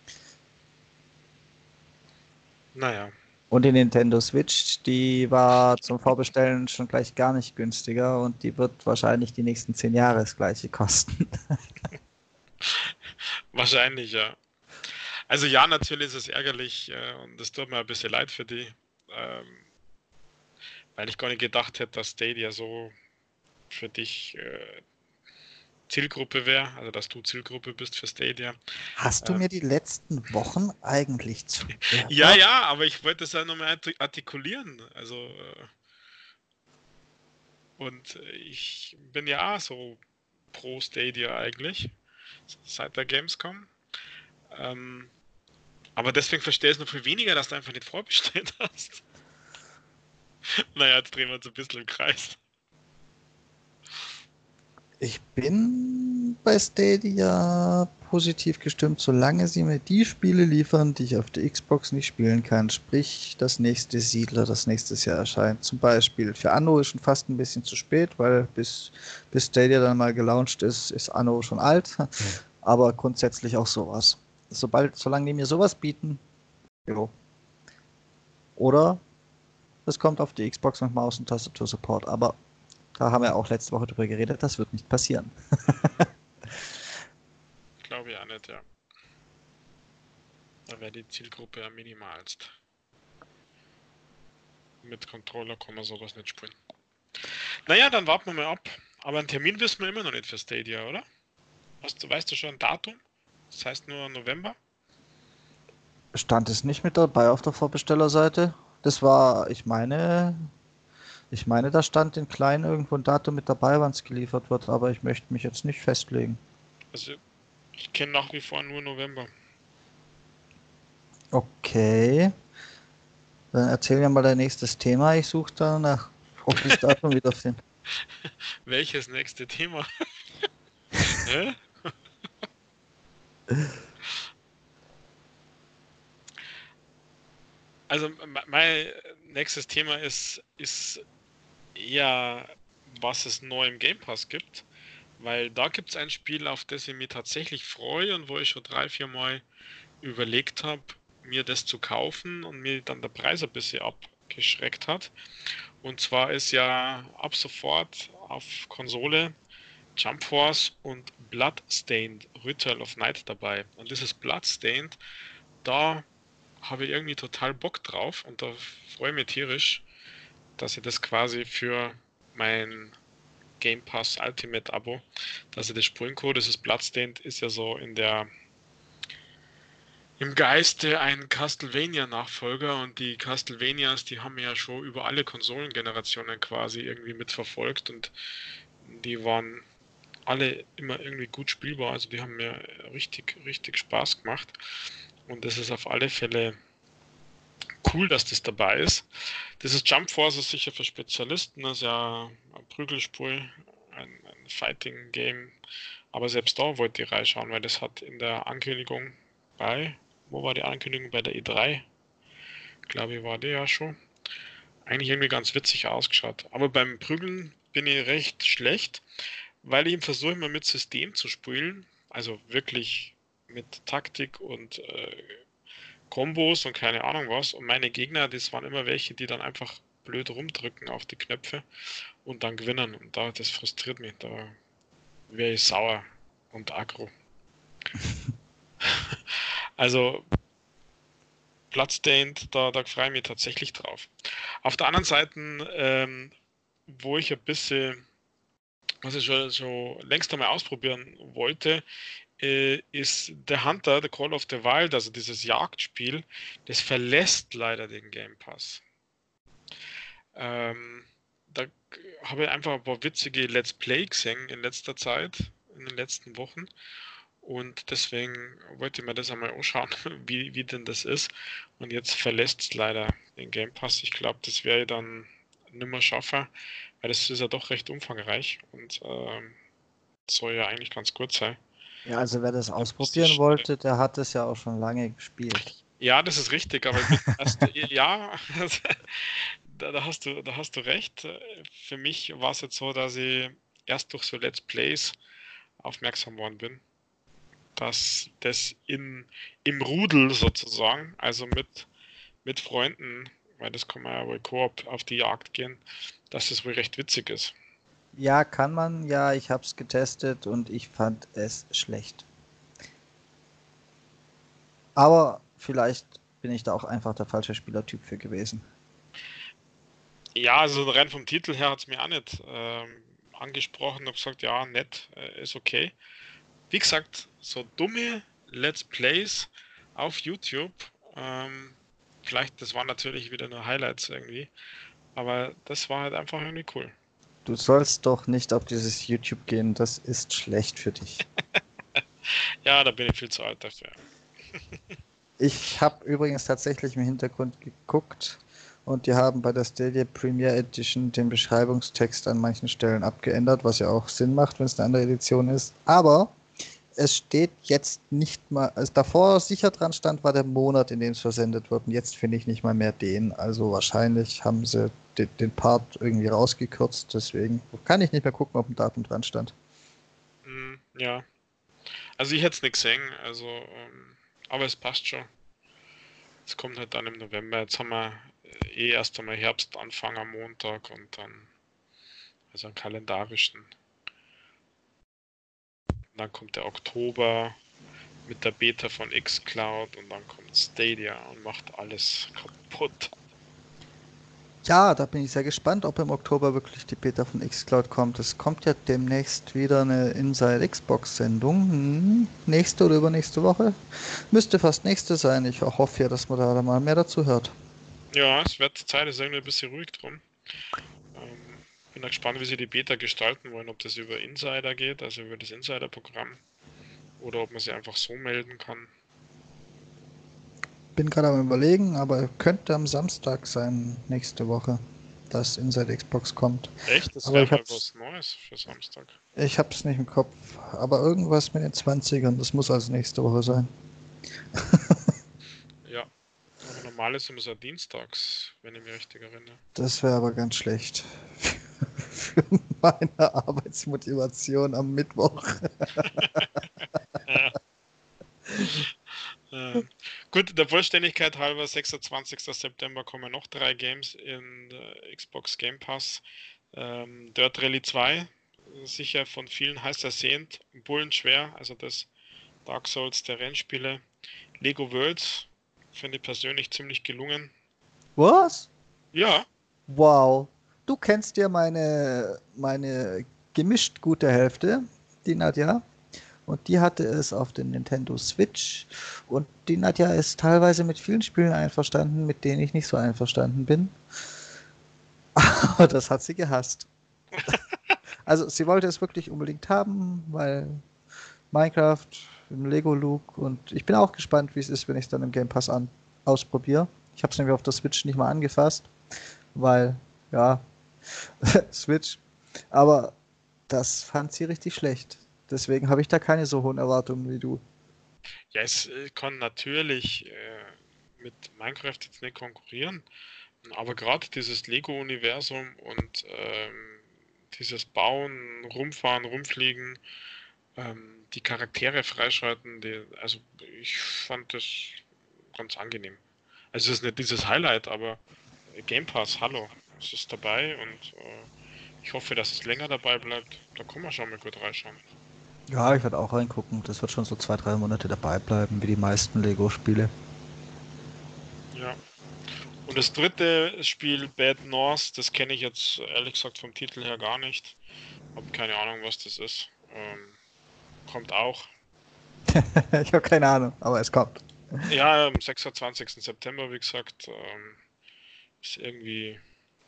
Naja, Und die Nintendo Switch, die war zum Vorbestellen schon gleich gar nicht günstiger und die wird wahrscheinlich die nächsten zehn Jahre das gleiche kosten. wahrscheinlich ja. Also ja, natürlich ist es ärgerlich äh, und es tut mir ein bisschen leid für die, ähm, weil ich gar nicht gedacht hätte, dass Stadia so für dich äh, Zielgruppe wäre, also dass du Zielgruppe bist für Stadia. Hast du Ähm, mir die letzten Wochen eigentlich ja, zugehört? ja, aber ich wollte das ja nochmal artikulieren. Also, äh, und ich bin ja auch so pro Stadia eigentlich, seit der Gamescom. Ähm, aber deswegen verstehe ich es noch viel weniger, dass du einfach nicht vorbestellt hast. Naja, jetzt drehen wir uns ein bisschen im Kreis. Ich bin bei Stadia positiv gestimmt, solange sie mir die Spiele liefern, die ich auf der Xbox nicht spielen kann. Sprich, das nächste Siedler, das nächstes Jahr erscheint. Zum Beispiel. Für Anno ist schon fast ein bisschen zu spät, weil bis, bis Stadia dann mal gelauncht ist, ist Anno schon alt. Aber grundsätzlich auch sowas. Sobald, solange die mir sowas bieten, jo. Oder es kommt auf die Xbox mit Maus und Tastatur Support. Aber da haben wir auch letzte Woche drüber geredet, das wird nicht passieren. Glaube ich auch nicht, ja. Da wäre die Zielgruppe am minimalst. Mit Controller kann man sowas nicht spielen. Naja, dann warten wir mal ab. Aber einen Termin wissen wir immer noch nicht für Stadia, oder? Hast du, weißt du schon ein Datum? Das heißt nur November? Stand es nicht mit dabei auf der Vorbestellerseite? Das war, ich meine, Ich meine, da stand in klein irgendwo ein Datum mit dabei, wann es geliefert wird, aber ich möchte mich jetzt nicht festlegen. Also ich kenne nach wie vor nur November. Okay, dann erzähl mir mal dein nächstes Thema. Ich suche danach, ob ich das Datum wiederfinde. Welches nächste Thema? Hä? Also me- mein nächstes Thema ist, ist eher, was es neu im Game Pass gibt. Weil da gibt es ein Spiel, auf das ich mich tatsächlich freue und wo ich schon drei, vier Mal überlegt habe, mir das zu kaufen und mir dann der Preis ein bisschen abgeschreckt hat. Und zwar ist ja ab sofort auf Konsole Jump Force und Bloodstained Ritual of Night dabei. Und dieses Bloodstained, da habe ich irgendwie total Bock drauf und da freue ich mich tierisch, dass ich das quasi für mein Game Pass Ultimate Abo, dass ich das spielen kann. Dieses Bloodstained ist ja so in der im Geiste ein Castlevania-Nachfolger und die Castlevanias, die haben ja schon über alle Konsolengenerationen quasi irgendwie mitverfolgt und die waren alle immer irgendwie gut spielbar, also die haben mir richtig, richtig Spaß gemacht und das ist auf alle Fälle cool, dass das dabei ist. Dieses Jump Force ist sicher für Spezialisten, das ist ja ein Prügelspiel, ein, ein Fighting-Game, aber selbst da wollte ich reinschauen, weil das hat in der Ankündigung bei, wo war die Ankündigung? Bei der E drei, glaube ich, war die ja schon. Eigentlich irgendwie ganz witzig ausgeschaut. Aber beim Prügeln bin ich recht schlecht, weil ich versuche immer mit System zu spielen. Also wirklich mit Taktik und äh, Kombos und keine Ahnung was. Und meine Gegner, das waren immer welche, die dann einfach blöd rumdrücken auf die Knöpfe und dann gewinnen. Und da, das frustriert mich. Da wäre ich sauer und aggro. Also Bloodstained, da, da freue ich mich tatsächlich drauf. Auf der anderen Seite, ähm, wo ich ein bisschen, was ich schon, schon längst einmal ausprobieren wollte, äh, ist The Hunter, The Call of the Wild, also dieses Jagdspiel, das verlässt leider den Game Pass. Ähm, da habe ich einfach ein paar witzige Let's Play gesehen in letzter Zeit, in den letzten Wochen. Und deswegen wollte ich mir das einmal anschauen, wie, wie denn das ist. Und jetzt verlässt es leider den Game Pass. Ich glaube, das wäre ich dann nimmer schaffen, weil das ist ja doch recht umfangreich und ähm, soll ja eigentlich ganz gut sein. Ja, also wer das Da müsste ausprobieren ich, wollte, der hat es ja auch schon lange gespielt. ja, das ist richtig, aber ich bin erst, ja, da, da hast du, da hast du recht. Für mich war es jetzt so, dass ich erst durch so Let's Plays aufmerksam worden bin, dass das in, im Rudel sozusagen, also mit, mit Freunden, weil das kann man ja wohl Koop auf die Jagd gehen, dass das wohl recht witzig ist. Ja, kann man, ja, ich habe es getestet und ich fand es schlecht. Aber vielleicht bin ich da auch einfach der falsche Spielertyp für gewesen. Ja, also rein vom Titel her hat es mir auch nicht ähm, angesprochen. Ich habe gesagt, ja, nett, äh, ist okay. Wie gesagt, so dumme Let's Plays auf YouTube. Ähm, vielleicht, das waren natürlich wieder nur Highlights irgendwie, aber das war halt einfach irgendwie cool. Du sollst doch nicht auf dieses YouTube gehen, das ist schlecht für dich. Ja, da bin ich viel zu alt dafür. Ich habe übrigens tatsächlich im Hintergrund geguckt und die haben bei der Stadia Premier Edition den Beschreibungstext an manchen Stellen abgeändert, was ja auch Sinn macht, wenn es eine andere Edition ist. Aber es steht jetzt nicht mal, also davor sicher dran stand, war der Monat, in dem es versendet wird. Und jetzt finde ich nicht mal mehr den. Also wahrscheinlich haben sie den, den Part irgendwie rausgekürzt. Deswegen kann ich nicht mehr gucken, ob ein Datum dran stand. Hm, ja, also ich hätte es nicht gesehen, also, ähm, aber es passt schon. Es kommt halt dann im November. Jetzt haben wir äh, eh erst einmal Herbstanfang am Montag und dann, also einen kalendarischen. Dann kommt der Oktober mit der Beta von xCloud und dann kommt Stadia und macht alles kaputt. Ja, da bin ich sehr gespannt, ob im Oktober wirklich die Beta von xCloud kommt. Es kommt ja demnächst wieder eine Inside Xbox-Sendung. Hm, nächste oder übernächste Woche? Müsste fast nächste sein. Ich hoffe ja, dass man da mal mehr dazu hört. Ja, es wird Zeit, ist irgendwie ein bisschen ruhig drum. bin da gespannt, wie sie die Beta gestalten wollen, ob das über Insider geht, also über das Insider-Programm, oder ob man sie einfach so melden kann. Bin gerade am Überlegen, aber könnte am Samstag sein, nächste Woche, dass Inside Xbox kommt. Echt? Das Aber wäre ich mal hab's, was Neues für Samstag. ich hab's nicht im Kopf. Aber irgendwas mit den Zwanzigern, das muss also nächste Woche sein. Ja, aber normal ist immer so dienstags, wenn ich mich richtig erinnere. Das wäre aber ganz schlecht für meine Arbeitsmotivation am Mittwoch. Ja. Äh, gut, der Vollständigkeit halber, sechsundzwanzigster September kommen noch drei Games in der Xbox Game Pass. Ähm, Dirt Rally zwei, sicher von vielen heiß ersehnt, bullenschwer, also das Dark Souls der Rennspiele. Lego Worlds, finde ich persönlich ziemlich gelungen. Was? Ja, Wow. Du kennst ja meine, meine gemischt gute Hälfte, die Nadja. Und die hatte es auf den Nintendo Switch. Und die Nadja ist teilweise mit vielen Spielen einverstanden, mit denen ich nicht so einverstanden bin. Aber das hat sie gehasst. Also sie wollte es wirklich unbedingt haben, weil Minecraft im Lego-Look, und ich bin auch gespannt, wie es ist, wenn ich es dann im Game Pass an ausprobiere. Ich habe es nämlich auf der Switch nicht mal angefasst, weil, ja, Switch. Aber das fand sie richtig schlecht. Deswegen habe ich da keine so hohen Erwartungen wie du. ja, es äh, kann natürlich äh, mit Minecraft jetzt nicht konkurrieren, aber gerade dieses Lego-Universum und ähm, dieses Bauen, Rumfahren, Rumfliegen, ähm, die Charaktere freischalten, die, also ich fand das ganz angenehm. Also es ist nicht dieses Highlight, aber Game Pass, hallo, es ist dabei und äh, ich hoffe, dass es länger dabei bleibt. Da kann man schon mal gut reinschauen. Ja, ich werde auch reingucken. Das wird schon so zwei, drei Monate dabei bleiben, wie die meisten Lego-Spiele. Ja. Und das dritte Spiel, Bad North, das kenne ich jetzt ehrlich gesagt vom Titel her gar nicht. Hab keine Ahnung, was das ist. Ähm, kommt auch. Ich habe keine Ahnung, aber es kommt. Ja, am sechsundzwanzigsten September, wie gesagt, ähm, ist irgendwie,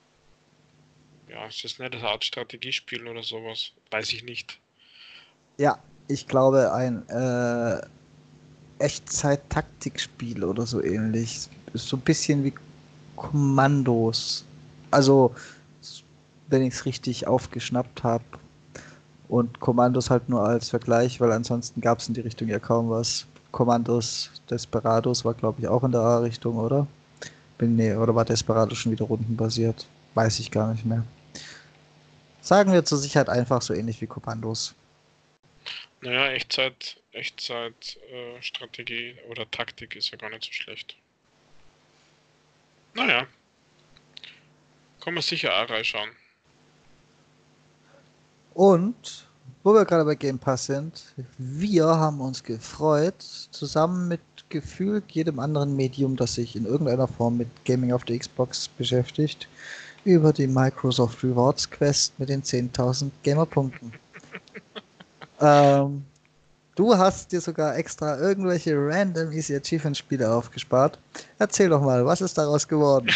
ja, ist das nicht eine Art Strategiespiel oder sowas? Weiß ich nicht. Ja, ich glaube, ein äh, Echtzeit-Taktikspiel oder so ähnlich. Ist so ein bisschen wie Kommandos. Also, wenn ich es richtig aufgeschnappt habe. Und Kommandos halt nur als Vergleich, weil ansonsten gab es in die Richtung ja kaum was. Kommandos Desperados war, glaube ich, auch in der A-Richtung, oder? Bin, nee, oder war Desperados schon wieder rundenbasiert? Weiß ich gar nicht mehr. Sagen wir zur Sicherheit einfach so ähnlich wie Kommandos. Naja, Echtzeit, Echtzeit, äh, Strategie oder Taktik ist ja gar nicht so schlecht. Naja, kann man sicher auch reinschauen. Und, wo wir gerade bei Game Pass sind, wir haben uns gefreut, zusammen mit gefühlt jedem anderen Medium, das sich in irgendeiner Form mit Gaming auf der Xbox beschäftigt, über die Microsoft Rewards Quest mit den zehntausend Gamerpunkten. Ähm, du hast dir sogar extra irgendwelche random Easy Achievement Spiele aufgespart. Erzähl doch mal, was ist daraus geworden?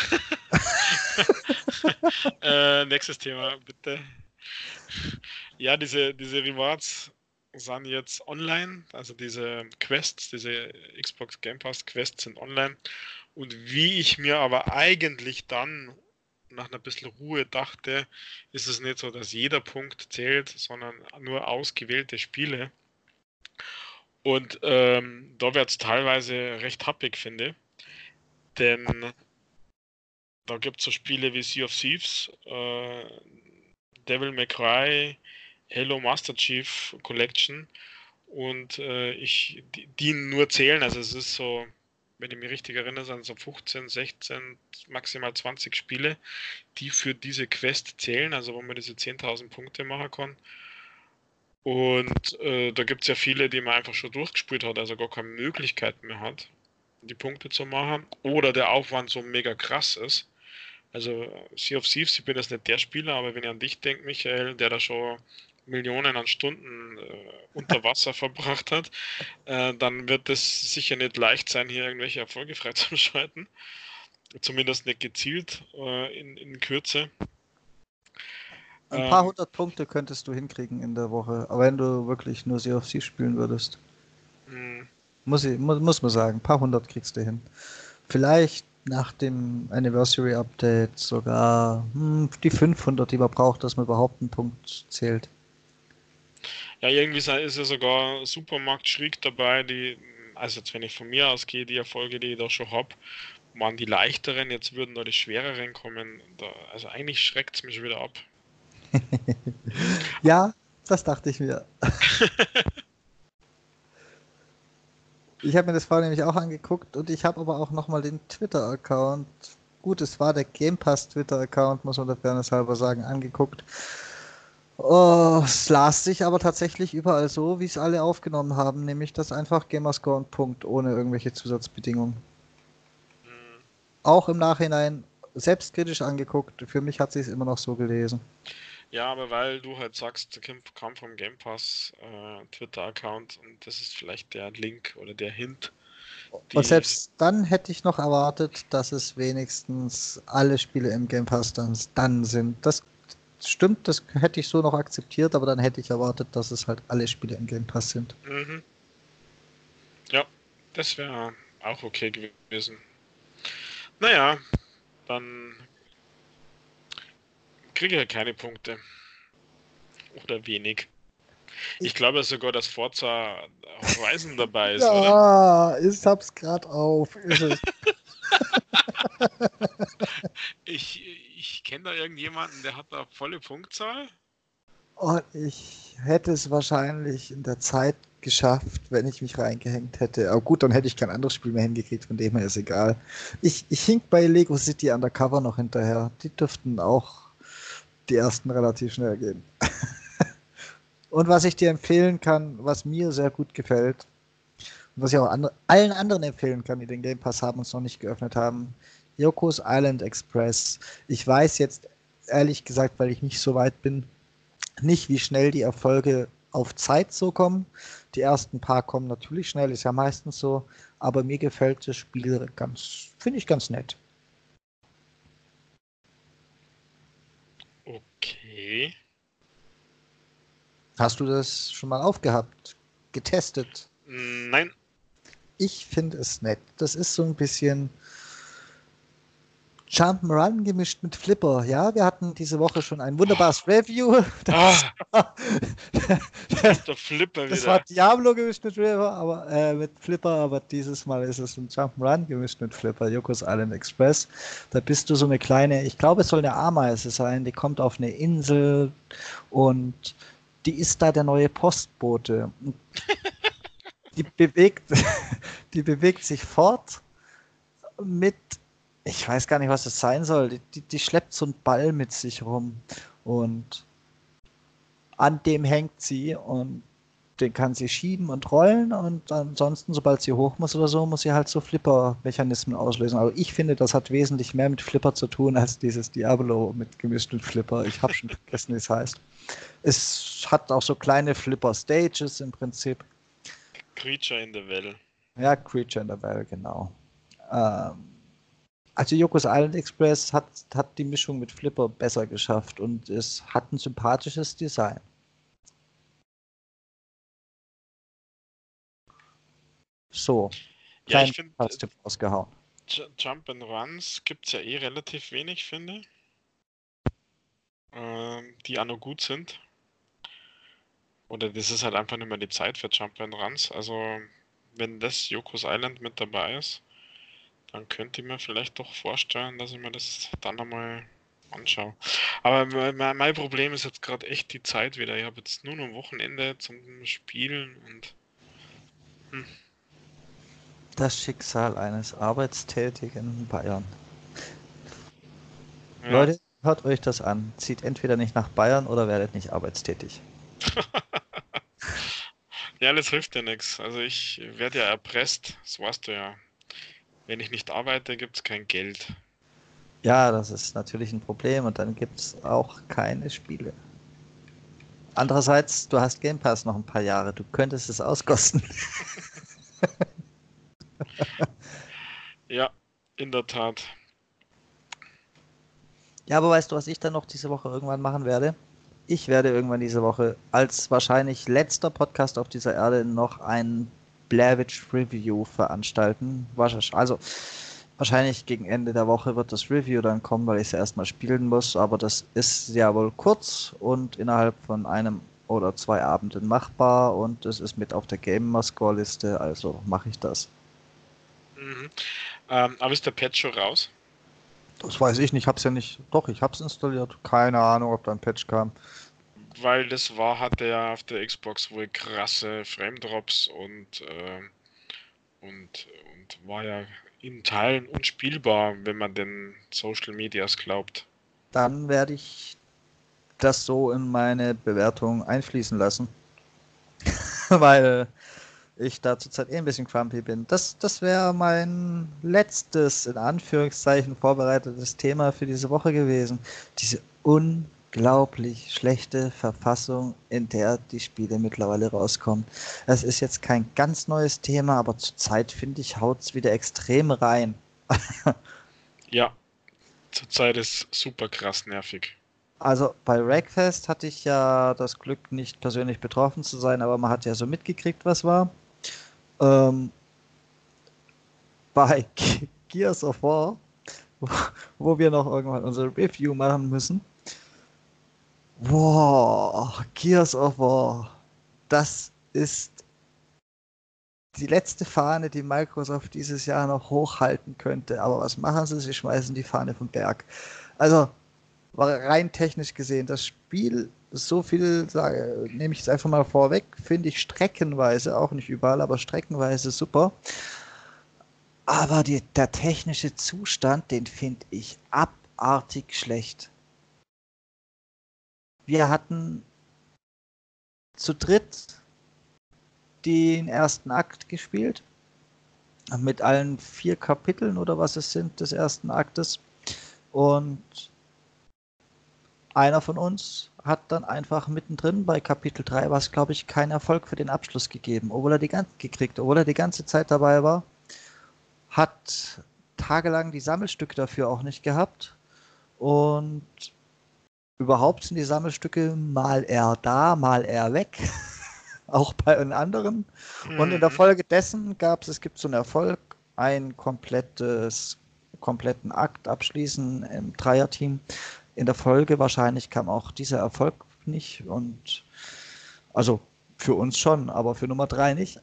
äh, nächstes Thema, bitte. Ja, diese, diese Rewards sind jetzt online, also diese Quests, diese Xbox Game Pass Quests sind online. Und wie ich mir aber eigentlich dann nach einer bisschen Ruhe dachte, ist es nicht so, dass jeder Punkt zählt, sondern nur ausgewählte Spiele. Und ähm, da wird es teilweise recht happig, finde. Denn da gibt es so Spiele wie Sea of Thieves, äh, Devil May Cry, Halo Master Chief Collection und äh, ich die, die nur zählen, also es ist so, wenn ich mich richtig erinnere, sind so fünfzehn, sechzehn, maximal zwanzig Spiele, die für diese Quest zählen, also wo man diese zehntausend Punkte machen kann. Und äh, da gibt es ja viele, die man einfach schon durchgespielt hat, also gar keine Möglichkeit mehr hat, die Punkte zu machen. Oder der Aufwand so mega krass ist. Also Sea of Thieves, ich bin jetzt nicht der Spieler, aber wenn ich an dich denke, Michael, der da schon Millionen an Stunden äh, unter Wasser verbracht hat, äh, dann wird es sicher nicht leicht sein, hier irgendwelche Erfolge freizuschalten. Zumindest nicht gezielt äh, in, in Kürze. Ein paar Ähm, hundert Punkte könntest du hinkriegen in der Woche, aber wenn du wirklich nur Sea of Thieves spielen würdest. mh, Muss, ich, mu muss man sagen, ein paar hundert kriegst du hin. Vielleicht nach dem Anniversary Update sogar hm, die fünfhundert, die man braucht, dass man überhaupt einen Punkt zählt. ja, irgendwie sei- ist ja sogar Supermarkt schräg dabei, die, also jetzt wenn ich von mir ausgehe, die Erfolge, die ich da schon hab, waren die leichteren, jetzt würden da die schwereren kommen. Da, also eigentlich schreckt es mich schon wieder ab. Ja, das dachte ich mir. Ich habe mir das vorher nämlich auch angeguckt und ich habe aber auch nochmal den Twitter-Account, gut, es war der Game Pass Twitter-Account, muss man der Fairness halber sagen, angeguckt. Oh, es las sich aber tatsächlich überall so, wie es alle aufgenommen haben, nämlich dass einfach Gamerscore und Punkt, ohne irgendwelche Zusatzbedingungen. Hm. Auch im Nachhinein selbstkritisch angeguckt, für mich hat sie es immer noch so gelesen. Ja, aber weil du halt sagst, der Kim kam vom Game Pass äh, Twitter-Account und das ist vielleicht der Link oder der Hint, Und die. selbst dann hätte ich noch erwartet, dass es wenigstens alle Spiele im Game Pass dann, dann sind. Das stimmt, das hätte ich so noch akzeptiert, aber dann hätte ich erwartet, dass es halt alle Spiele im Game Pass sind. Mhm. Ja, das wäre auch okay gewesen. Naja, dann kriege ich ja keine Punkte. Oder wenig. Ich Ich, glaube sogar, dass Forza Horizon dabei ist, oder? ja, ich hab's gerade auf. Ist es. Ich, ich kenne da irgendjemanden, der hat da volle Punktzahl. Und ich hätte es wahrscheinlich in der Zeit geschafft, wenn ich mich reingehängt hätte. Aber gut, dann hätte ich kein anderes Spiel mehr hingekriegt, von dem her ist egal. Ich, ich hink bei Lego City Undercover noch hinterher. Die dürften auch die ersten relativ schnell gehen. Und was ich dir empfehlen kann, was mir sehr gut gefällt, und was ich auch andre, allen anderen empfehlen kann, die den Game Pass haben und es noch nicht geöffnet haben, Yoko's Island Express. Ich weiß jetzt ehrlich gesagt, weil ich nicht so weit bin, nicht, wie schnell die Erfolge auf Zeit so kommen. Die ersten paar kommen natürlich schnell, ist ja meistens so, aber mir gefällt das Spiel ganz, finde ich ganz nett. Okay. Hast du das schon mal aufgehabt, getestet? Nein. Ich finde es nett. Das ist so ein bisschen Jump'n'Run gemischt mit Flipper. Ja, wir hatten diese Woche schon ein wunderbares Review. Das Ah, war, nicht der Flipper das war wieder. Diablo gemischt mit Flipper, aber äh, mit Flipper, aber dieses Mal ist es ein Jump'n'Run gemischt mit Flipper, Yoko's Island Express. Da bist du so eine kleine, ich glaube, es soll eine Ameise sein, die kommt auf eine Insel und die ist da der neue Postbote. Und die bewegt, die bewegt sich fort mit, ich weiß gar nicht, was es sein soll. Die, die, die schleppt so einen Ball mit sich rum und an dem hängt sie und den kann sie schieben und rollen und ansonsten, sobald sie hoch muss oder so, muss sie halt so Flipper-Mechanismen auslösen. Aber ich finde, das hat wesentlich mehr mit Flipper zu tun als dieses Diablo mit gemischten Flipper. Ich habe schon vergessen, wie es heißt. Es hat auch so kleine Flipper-Stages im Prinzip. Creature in the Well. Ja, Creature in the Well, genau. Ähm, Also Yoko's Island Express hat, hat die Mischung mit Flipper besser geschafft und es hat ein sympathisches Design. So, Ja, ich kleinen finde, Tipp rausgehauen. Jump and Runs gibt es ja eh relativ wenig, finde ich. Ähm, die auch noch gut sind. Oder das ist halt einfach nicht mehr die Zeit für Jump and Runs. Also, wenn das Yoko's Island mit dabei ist, dann könnte ich mir vielleicht doch vorstellen, dass ich mir das dann einmal anschaue. Aber mein, mein Problem ist jetzt gerade echt die Zeit wieder. Ich habe jetzt nur noch ein Wochenende zum Spielen und hm, Das Schicksal eines arbeitstätigen Bayern. ja. Leute, hört euch das an. Zieht entweder nicht nach Bayern oder werdet nicht arbeitstätig. Ja, das hilft ja nichts. Also ich werde ja erpresst, das weißt du ja. Wenn ich nicht arbeite, gibt es kein Geld. Ja, das ist natürlich ein Problem und dann gibt es auch keine Spiele. Andererseits, du hast Game Pass noch ein paar Jahre. Du könntest es auskosten. Ja, in der Tat. Ja, aber weißt du, was ich dann noch diese Woche irgendwann machen werde? Ich werde irgendwann diese Woche als wahrscheinlich letzter Podcast auf dieser Erde noch ein Blair Witch Review veranstalten. Also wahrscheinlich gegen Ende der Woche wird das Review dann kommen, weil ich es ja erstmal spielen muss. Aber das ist ja wohl kurz und innerhalb von einem oder zwei Abenden machbar und es ist mit auf der Gamer Score Liste, also mache ich das. Mhm. Ähm, aber ist der Patch schon raus? Das weiß ich nicht, ich hab's ja nicht. Doch, ich hab's installiert. Keine Ahnung, ob da ein Patch kam. Weil das war, hatte ja auf der Xbox wohl krasse Frame-Drops und, äh, und, und war ja in Teilen unspielbar, wenn man den Social Medias glaubt. Dann werde ich das so in meine Bewertung einfließen lassen. Weil ich da zurzeit eh ein bisschen grumpy bin. Das, das wäre mein letztes, in Anführungszeichen, vorbereitetes Thema für diese Woche gewesen. Diese unglaublich schlechte Verfassung, in der die Spiele mittlerweile rauskommen. Es ist jetzt kein ganz neues Thema, aber zurzeit, finde ich, haut es wieder extrem rein. Ja, zurzeit ist super krass nervig. Also bei Wreckfest hatte ich ja das Glück, nicht persönlich betroffen zu sein, aber man hat ja so mitgekriegt, was war. Ähm, bei Gears of War, wo, wo wir noch irgendwann unsere Review machen müssen. Wow, Gears of War, das ist die letzte Fahne, die Microsoft dieses Jahr noch hochhalten könnte. Aber was machen sie? Sie schmeißen die Fahne vom Berg. Also, rein technisch gesehen, das Spiel, so viel, sage, nehme ich es einfach mal vorweg, finde ich streckenweise, auch nicht überall, aber streckenweise super. Aber die, der technische Zustand, den finde ich abartig schlecht. Wir hatten zu dritt den ersten Akt gespielt, mit allen vier Kapiteln oder was es sind des ersten Aktes. Und einer von uns hat dann einfach mittendrin bei Kapitel drei, was glaube ich, keinen Erfolg für den Abschluss gegeben, obwohl er die ganze gekriegt, obwohl er die ganze Zeit dabei war, hat tagelang die Sammelstücke dafür auch nicht gehabt und überhaupt sind die Sammelstücke mal eher da, mal eher weg, auch bei den anderen. Und in der Mhm. Folge dessen gab es, es gibt so einen Erfolg, ein komplettes, kompletten Akt abschließen im Dreierteam. In der Folge wahrscheinlich kam auch dieser Erfolg nicht und also für uns schon, aber für Nummer drei nicht.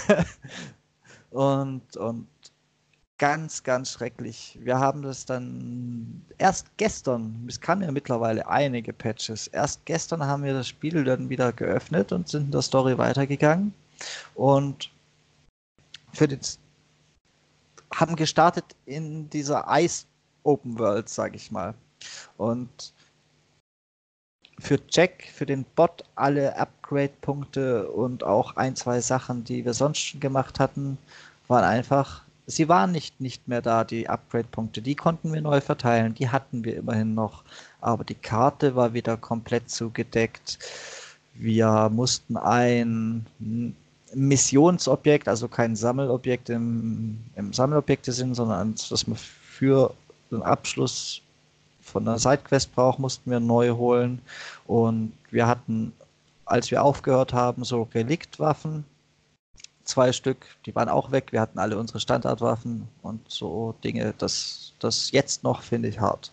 und, und ganz, ganz schrecklich. Wir haben das dann erst gestern, es kamen ja mittlerweile einige Patches, erst gestern haben wir das Spiel dann wieder geöffnet und sind in der Story weitergegangen und für den, haben gestartet in dieser Ice Open World, sag ich mal. Und für Jack, für den Bot, alle Upgrade-Punkte und auch ein, zwei Sachen, die wir sonst schon gemacht hatten, waren einfach, sie waren nicht, nicht mehr da, die Upgrade-Punkte. Die konnten wir neu verteilen, die hatten wir immerhin noch. Aber die Karte war wieder komplett zugedeckt. Wir mussten ein Missionsobjekt, also kein Sammelobjekt im, im Sammelobjekte-Sinn, sondern das wir für den Abschluss von einer Sidequest braucht, mussten wir neu holen. Und wir hatten, als wir aufgehört haben, so Reliktwaffen, zwei Stück, die waren auch weg. Wir hatten alle unsere Standardwaffen und so Dinge. Das, das jetzt noch finde ich hart.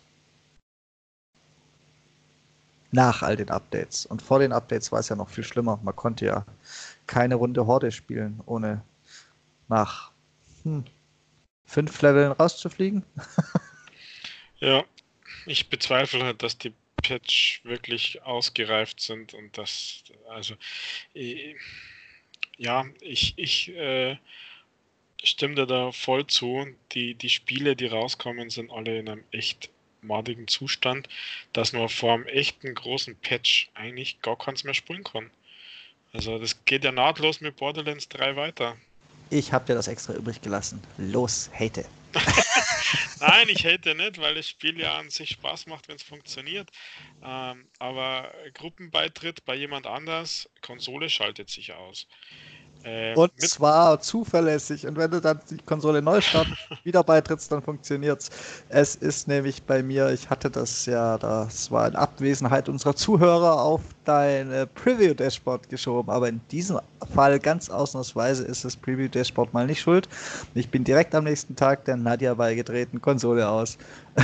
Nach all den Updates. Und vor den Updates war es ja noch viel schlimmer. Man konnte ja keine Runde Horde spielen, ohne nach hm, fünf Leveln rauszufliegen. Ja, ich bezweifle halt, dass die Patch wirklich ausgereift sind und das, also, äh, ja, ich, ich äh, stimme dir da voll zu. Die, die Spiele, die rauskommen, sind alle in einem echt madigen Zustand, dass man vor einem echten großen Patch eigentlich gar keins mehr spielen kann. Also das geht ja nahtlos mit Borderlands drei weiter. Ich habe dir das extra übrig gelassen. Los, hate. Nein, ich hate nicht, weil das Spiel ja an sich Spaß macht, wenn es funktioniert. Ähm, aber Gruppenbeitritt bei jemand anders, Konsole schaltet sich aus. Äh, Und mit zwar zuverlässig. Und wenn du dann die Konsole neu startest, wieder beitrittst, dann funktioniert's. Es ist nämlich bei mir, ich hatte das ja, das war in Abwesenheit unserer Zuhörer auf dein äh, Preview-Dashboard geschoben. Aber in diesem Fall ganz ausnahmsweise ist das Preview-Dashboard mal nicht schuld. Ich bin direkt am nächsten Tag der Nadja beigetreten, Konsole aus.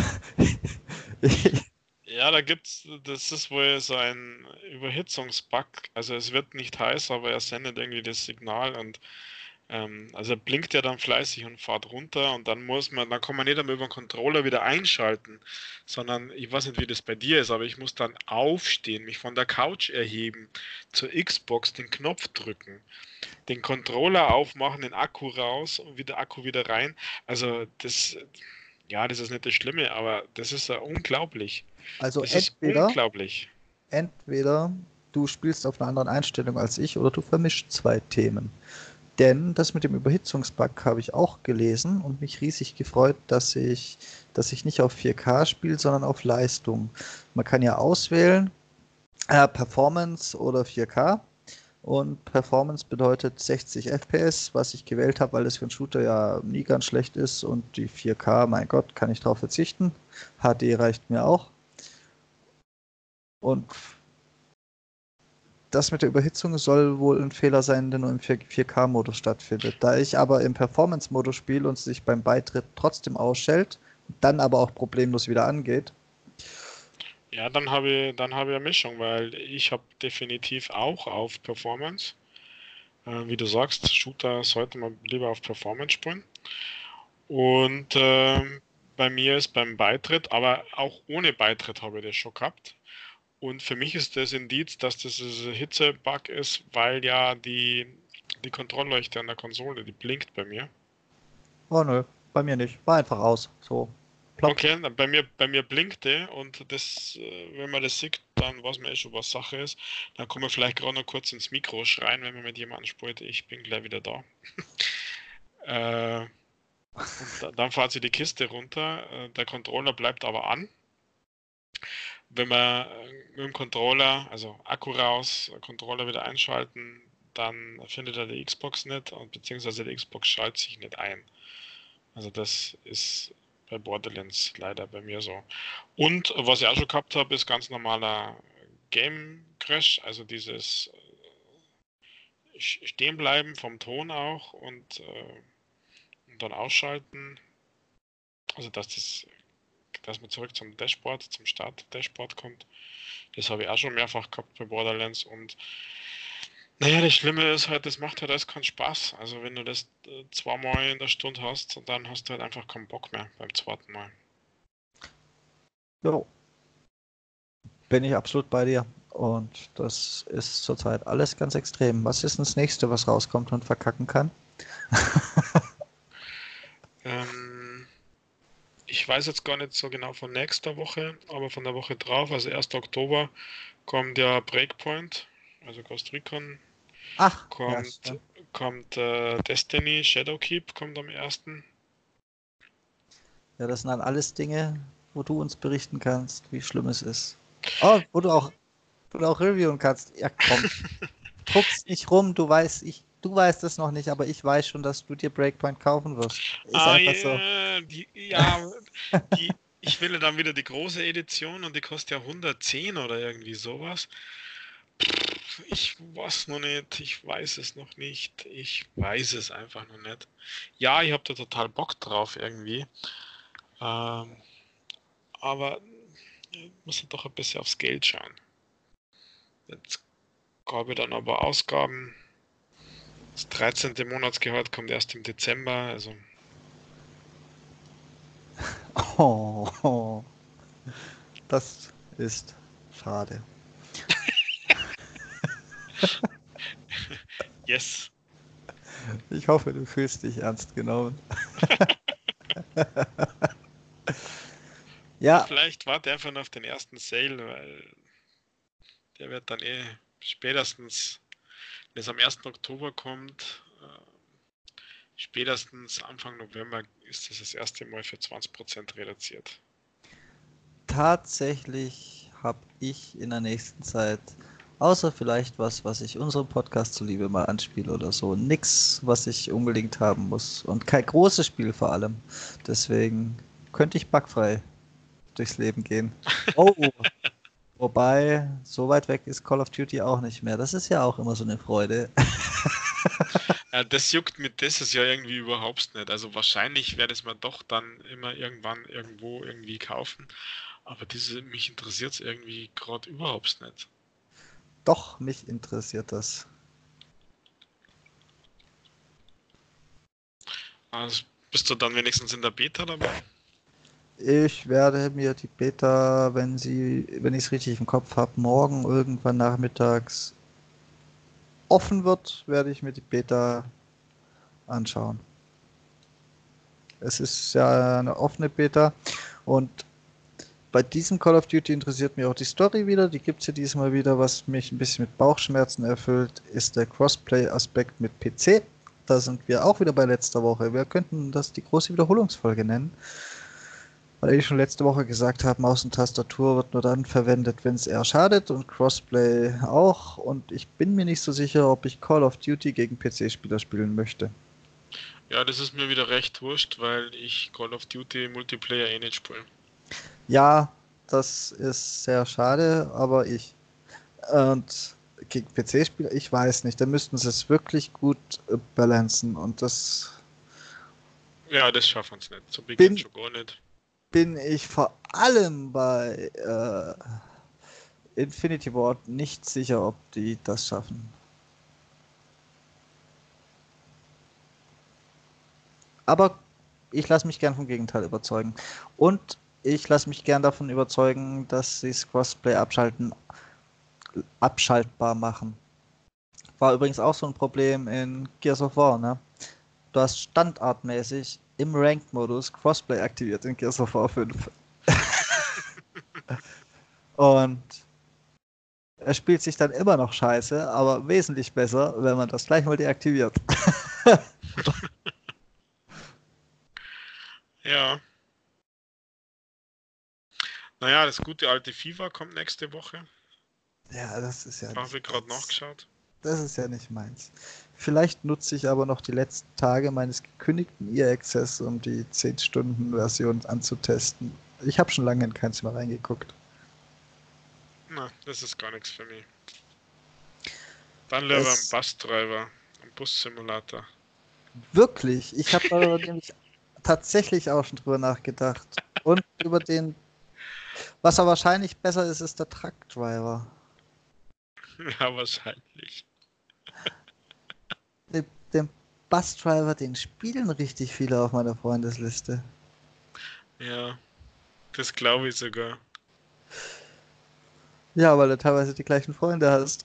Ich, Ja, da gibt's, das ist wohl so ein Überhitzungsbug. Also es wird nicht heiß, aber er sendet irgendwie das Signal und ähm, also er blinkt ja dann fleißig und fährt runter und dann muss man, dann kann man nicht einmal über den Controller wieder einschalten, sondern ich weiß nicht, wie das bei dir ist, aber ich muss dann aufstehen, mich von der Couch erheben, zur Xbox den Knopf drücken, den Controller aufmachen, den Akku raus und wieder Akku wieder rein. Also das, ja, das ist nicht das Schlimme, aber das ist ja unglaublich. also Das ist entweder, unglaublich. entweder du spielst auf einer anderen Einstellung als ich oder du vermischst zwei Themen. Denn das mit dem Überhitzungsbug habe ich auch gelesen und mich riesig gefreut, dass ich, dass ich nicht auf vier K spiele, sondern auf Leistung. Man kann ja auswählen, äh, Performance oder vier K. Und Performance bedeutet sechzig F P S, was ich gewählt habe, weil es für einen Shooter ja nie ganz schlecht ist. Und die vier K, mein Gott, kann ich darauf verzichten. H D reicht mir auch. Und das mit der Überhitzung soll wohl ein Fehler sein, der nur im vier K-Modus stattfindet. Da ich aber im Performance-Modus spiele und sich beim Beitritt trotzdem ausschaltet, dann aber auch problemlos wieder angeht. Ja, dann habe ich, dann habe ich eine Mischung, weil ich habe definitiv auch auf Performance. Äh, wie du sagst, Shooter sollte man lieber auf Performance spielen. Und ähm, bei mir ist beim Beitritt, aber auch ohne Beitritt habe ich das schon gehabt. Und für mich ist das Indiz, dass das ein Hitze-Bug ist, weil ja die, die Kontrollleuchte an der Konsole, die blinkt bei mir. Oh nö, bei mir nicht. War einfach aus. So, plopp. Okay, na, bei mir, bei mir blinkte und das, äh, wenn man das sieht, dann weiß man eh schon, was Sache ist. Dann kann man vielleicht gerade noch kurz ins Mikro schreien, wenn man mit jemandem spricht, ich bin gleich wieder da. Äh, und da, dann fährt sie die Kiste runter, äh, der Controller bleibt aber an. Wenn wir äh, mit dem Controller, also Akku raus, Controller wieder einschalten, dann findet er die Xbox nicht und beziehungsweise die Xbox schaltet sich nicht ein. Also das ist bei Borderlands leider bei mir so. Und was ich auch schon gehabt habe, ist ganz normaler Game Crash, also dieses äh, Stehenbleiben vom Ton auch und, äh, und dann ausschalten. Also dass das, dass man zurück zum Dashboard, zum Start-Dashboard kommt. Das habe ich auch schon mehrfach gehabt bei Borderlands und naja, das Schlimme ist halt, das macht halt alles keinen Spaß. Also wenn du das äh, zweimal in der Stunde hast, dann hast du halt einfach keinen Bock mehr beim zweiten Mal. Jo, bin ich absolut bei dir. Und das ist zurzeit alles ganz extrem. Was ist denn das nächste, was rauskommt und verkacken kann? Ähm, ich weiß jetzt gar nicht so genau von nächster Woche, aber von der Woche drauf, also erster Oktober, kommt ja Breakpoint, also Ghost Recon, Ach, ja, kommt, stimmt. kommt äh, Destiny, Shadowkeep kommt am ersten. Ja, das sind dann alles Dinge, wo du uns berichten kannst, wie schlimm es ist. Oh, wo du auch, wo du auch reviewen kannst. Ja, komm. Druck's nicht rum, du weißt, ich, du weißt es noch nicht, aber ich weiß schon, dass du dir Breakpoint kaufen wirst. Ist Ah, einfach so. ja, die, ja, die, ich will ja dann wieder die große Edition und die kostet ja hundertzehn oder irgendwie sowas. Ich weiß noch nicht, ich weiß es noch nicht, ich weiß es einfach noch nicht. Ja, ich habe da total Bock drauf irgendwie, ähm, aber ich muss doch ein bisschen aufs Geld schauen. Jetzt habe ich dann aber Ausgaben. Das dreizehnte Monatsgehalt kommt erst im Dezember, also Oh, oh, das ist schade. yes. Ich hoffe, du fühlst dich ernst genommen. Ja, Ja, vielleicht warte einfach nur auf den ersten Sale, weil der wird dann eh spätestens, wenn es am ersten Oktober kommt, äh, spätestens Anfang November ist das das erste Mal für zwanzig Prozent reduziert. tatsächlich habe ich in der nächsten Zeit Außer vielleicht was, was ich unserem Podcast zuliebe mal anspiele oder so. Nix, was ich unbedingt haben muss. Und kein großes Spiel vor allem. Deswegen könnte ich bugfrei durchs Leben gehen. Oh, wobei, so weit weg ist Call of Duty auch nicht mehr. Das ist ja auch immer so eine Freude. Ja, das juckt mit dieses Jahr irgendwie überhaupt nicht. Also wahrscheinlich werde ich es mir doch dann immer irgendwann irgendwo irgendwie kaufen. Aber diese, mich interessiert es irgendwie gerade überhaupt nicht. Doch, mich interessiert das. Also bist du dann wenigstens in der Beta dabei? Ich werde mir die Beta, wenn sie, wenn ich es richtig im Kopf habe, morgen irgendwann nachmittags offen wird, werde ich mir die Beta anschauen. Es ist ja eine offene Beta und bei diesem Call of Duty interessiert mich auch die Story wieder. Die gibt es ja diesmal wieder. Was mich ein bisschen mit Bauchschmerzen erfüllt, ist der Crossplay-Aspekt mit P C. Da sind wir auch wieder bei letzter Woche. Wir könnten das die große Wiederholungsfolge nennen. Weil ich schon letzte Woche gesagt habe, Maus und Tastatur wird nur dann verwendet, wenn es eher schadet und Crossplay auch. Und ich bin mir nicht so sicher, ob ich Call of Duty gegen P C-Spieler spielen möchte. Ja, das ist mir wieder recht wurscht, weil ich Call of Duty Multiplayer eh nicht spiele. Ja, das ist sehr schade, aber ich. Und gegen P C-Spieler, ich weiß nicht, da müssten sie es wirklich gut äh, balancen und das Ja, das schaffen sie nicht. Zu Beginn bin, schon gar nicht. bin ich vor allem bei äh, Infinity Ward nicht sicher, ob die das schaffen. Aber ich lasse mich gern vom Gegenteil überzeugen. Und ich lasse mich gern davon überzeugen, dass sie das Crossplay abschalten, abschaltbar machen. War übrigens auch so ein Problem in Gears of War, ne? Du hast standardmäßig im Ranked-Modus Crossplay aktiviert in Gears of War fünf. Und er spielt sich dann immer noch scheiße, aber wesentlich besser, wenn man das gleich mal deaktiviert. Ja, naja, das gute alte FIFA kommt nächste Woche. Ja, das ist ja Habe nicht ich gerade meins. nachgeschaut. Das ist ja nicht meins. Vielleicht nutze ich aber noch die letzten Tage meines gekündigten E A Access, um die zehn-Stunden-Version anzutesten. Ich habe schon lange in keins mehr reingeguckt. Na, das ist gar nichts für mich. Dann lieber ein Es Bustdriver, ein Bussimulator. wirklich, ich habe da nämlich tatsächlich auch schon drüber nachgedacht. Und über den, was aber wahrscheinlich besser ist, ist der Truckdriver. Ja, wahrscheinlich. Den, den Busdriver, den spielen richtig viele auf meiner Freundesliste. Ja, das glaube ich sogar. Ja, weil du teilweise die gleichen Freunde hast.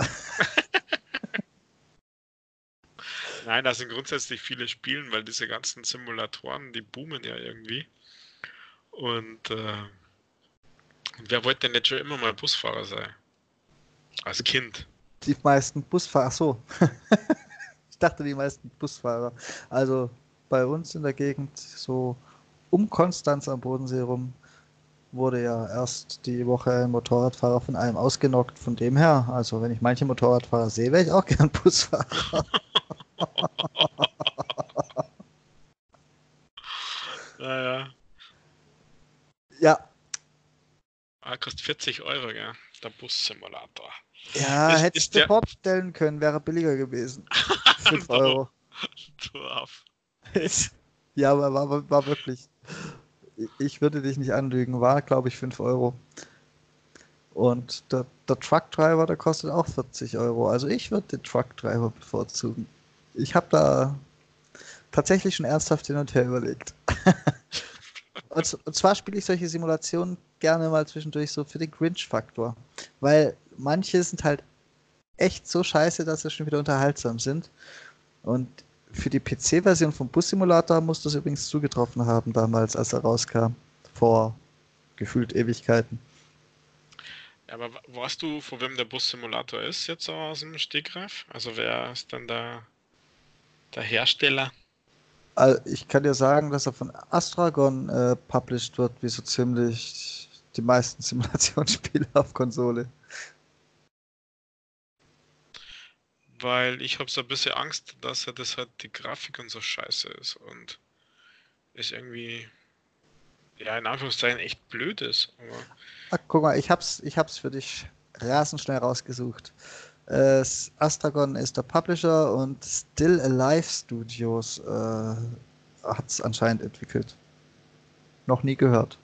Nein, da sind grundsätzlich viele Spielen, weil diese ganzen Simulatoren, die boomen ja irgendwie. Und äh, wer wollte denn nicht schon immer mal Busfahrer sein? Als Kind. Die meisten Busfahrer, ach so. Ich dachte, die meisten Busfahrer. Also bei uns in der Gegend, so um Konstanz am Bodensee rum, wurde ja erst die Woche ein Motorradfahrer von einem ausgenockt. Von dem her, also wenn ich manche Motorradfahrer sehe, wäre ich auch gern Busfahrer. Naja, Ja, ah, kostet vierzig Euro, gell? Der Bussimulator. ja, Ist, hättest ist du der vorbestellen können, wäre billiger gewesen. fünf du, Euro. du auf. Ja, aber war, war wirklich. Ich würde dich nicht anlügen, war glaube ich fünf Euro. Und der, der Truckdriver, der kostet auch vierzig Euro. Also ich würde den Truckdriver bevorzugen. Ich habe da tatsächlich schon ernsthaft hin und her überlegt. Und, und zwar spiele ich solche Simulationen gerne mal zwischendurch so für den Grinch-Faktor. Weil manche sind halt echt so scheiße, dass sie schon wieder unterhaltsam sind. Und für die P C-Version vom Bus-Simulator musst du es übrigens zugetroffen haben damals, als er rauskam. Vor gefühlt Ewigkeiten. Ja, aber wa- weißt du, von wem der Bussimulator ist jetzt so aus dem Stegreif? Also wer ist dann der, der Hersteller? Also ich kann dir sagen, dass er von Astragon äh, published wird, wie so ziemlich die meisten Simulationsspiele auf Konsole. weil ich habe so ein bisschen Angst, dass er das halt die Grafik und so scheiße ist und ist irgendwie, ja, in Anführungszeichen echt blöd ist. Aber Ach, guck mal, ich hab's, ich hab's für dich rasend schnell rausgesucht. Äh, Astragon ist der Publisher und Still Alive Studios äh, hat es anscheinend entwickelt. Noch nie gehört.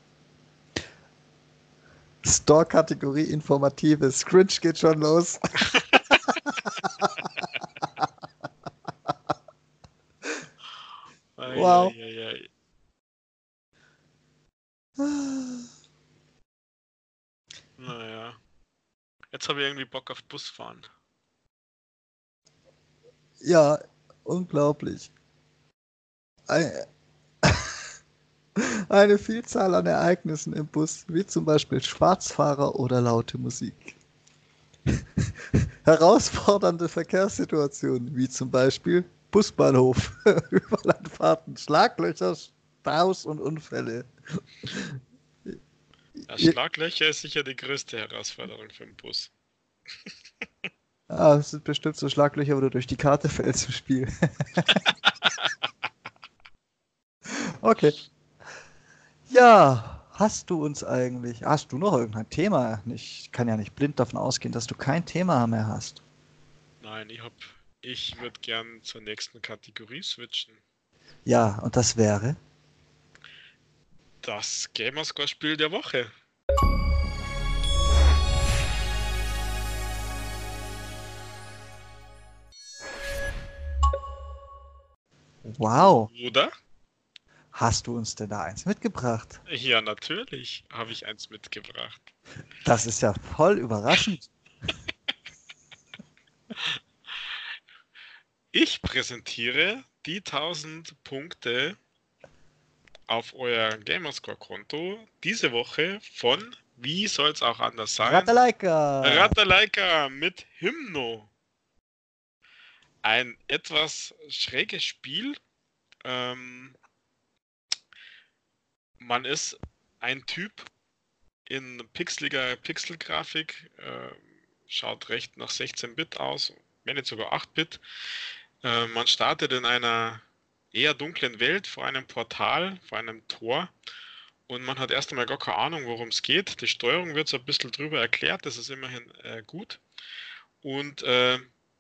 Store-Kategorie Informatives. Cringe geht schon los. Wow. Eieiei. Naja. Jetzt habe ich irgendwie Bock auf Busfahren. Ja, unglaublich. Ein- Eine Vielzahl an Ereignissen im Bus, wie zum Beispiel Schwarzfahrer oder laute Musik. Herausfordernde Verkehrssituationen, wie zum Beispiel Busbahnhof, Überlandfahrten, Schlaglöcher, Staus und Unfälle. Ja, Schlaglöcher ist sicher die größte Herausforderung für den Bus. Ah, es sind bestimmt so Schlaglöcher, wo du durch die Karte fällst im Spiel. Okay. Ja, hast du uns eigentlich, hast du noch irgendein Thema? Ich kann ja nicht blind davon ausgehen, dass du kein Thema mehr hast. Nein, ich hab, ich würde gern zur nächsten Kategorie switchen. Ja, und das wäre? Das Gamerscore-Spiel der Woche. Wow. Oder? Hast du uns denn da eins mitgebracht? Ja, natürlich habe ich eins mitgebracht. Das ist ja voll überraschend. Ich präsentiere die tausend Punkte auf euer Gamerscore-Konto diese Woche von, wie soll es auch anders sein, Ratalaika! Ratalaika mit Hymno. Ein etwas schräges Spiel. Ähm, man ist ein Typ in pixeliger Pixelgrafik, äh, schaut recht nach sechzehn Bit aus, wenn nicht sogar acht Bit. Äh, man startet in einer eher dunklen Welt vor einem Portal, vor einem Tor. Und man hat erst einmal gar keine Ahnung, worum es geht. Die Steuerung wird so ein bisschen drüber erklärt, das ist immerhin äh, gut. Und äh,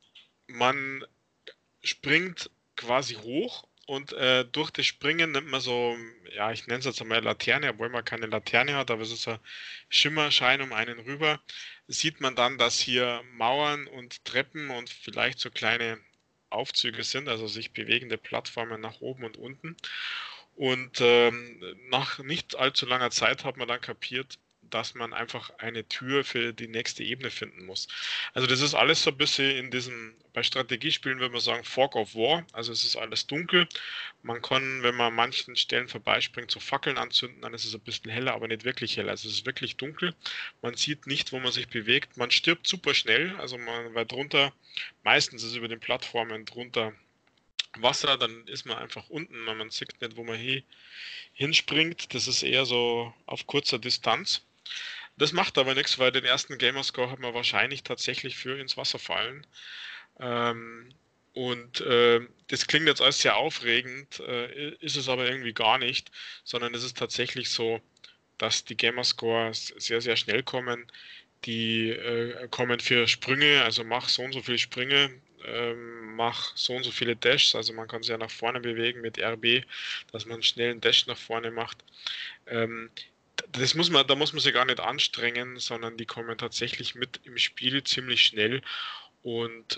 man springt quasi hoch und äh, durch das Springen nimmt man so, ja, ich nenne es jetzt einmal Laterne, obwohl man keine Laterne hat, aber es ist ein Schimmerschein um einen rüber. Sieht man dann, dass hier Mauern und Treppen und vielleicht so kleine Aufzüge sind, also sich bewegende Plattformen nach oben und unten. Und ähm, nach nicht allzu langer Zeit hat man dann kapiert, dass man einfach eine Tür für die nächste Ebene finden muss. Also das ist alles so ein bisschen in diesem, bei Strategiespielen würde man sagen, Fog of War. Also es ist alles dunkel. Man kann, wenn man an manchen Stellen vorbeispringt, so Fackeln anzünden, dann ist es ein bisschen heller, aber nicht wirklich hell. Also es ist wirklich dunkel. Man sieht nicht, wo man sich bewegt. Man stirbt super schnell, also man, weil drunter, meistens ist es über den Plattformen drunter Wasser, dann ist man einfach unten, weil man sieht nicht, wo man hin, hinspringt. Das ist eher so auf kurzer Distanz. Das macht aber nichts, weil den ersten Gamerscore hat man wahrscheinlich tatsächlich für ins Wasser fallen. Ähm, und äh, das klingt jetzt alles sehr aufregend, äh, ist es aber irgendwie gar nicht, sondern es ist tatsächlich so, dass die Gamerscores sehr, sehr schnell kommen. Die äh, kommen für Sprünge, also mach so und so viele Sprünge, ähm, mach so und so viele Dashs, also man kann sich ja nach vorne bewegen mit R B, dass man einen schnellen Dash nach vorne macht. Ähm, das muss man, da muss man sich gar nicht anstrengen, sondern die kommen tatsächlich mit im Spiel ziemlich schnell. Und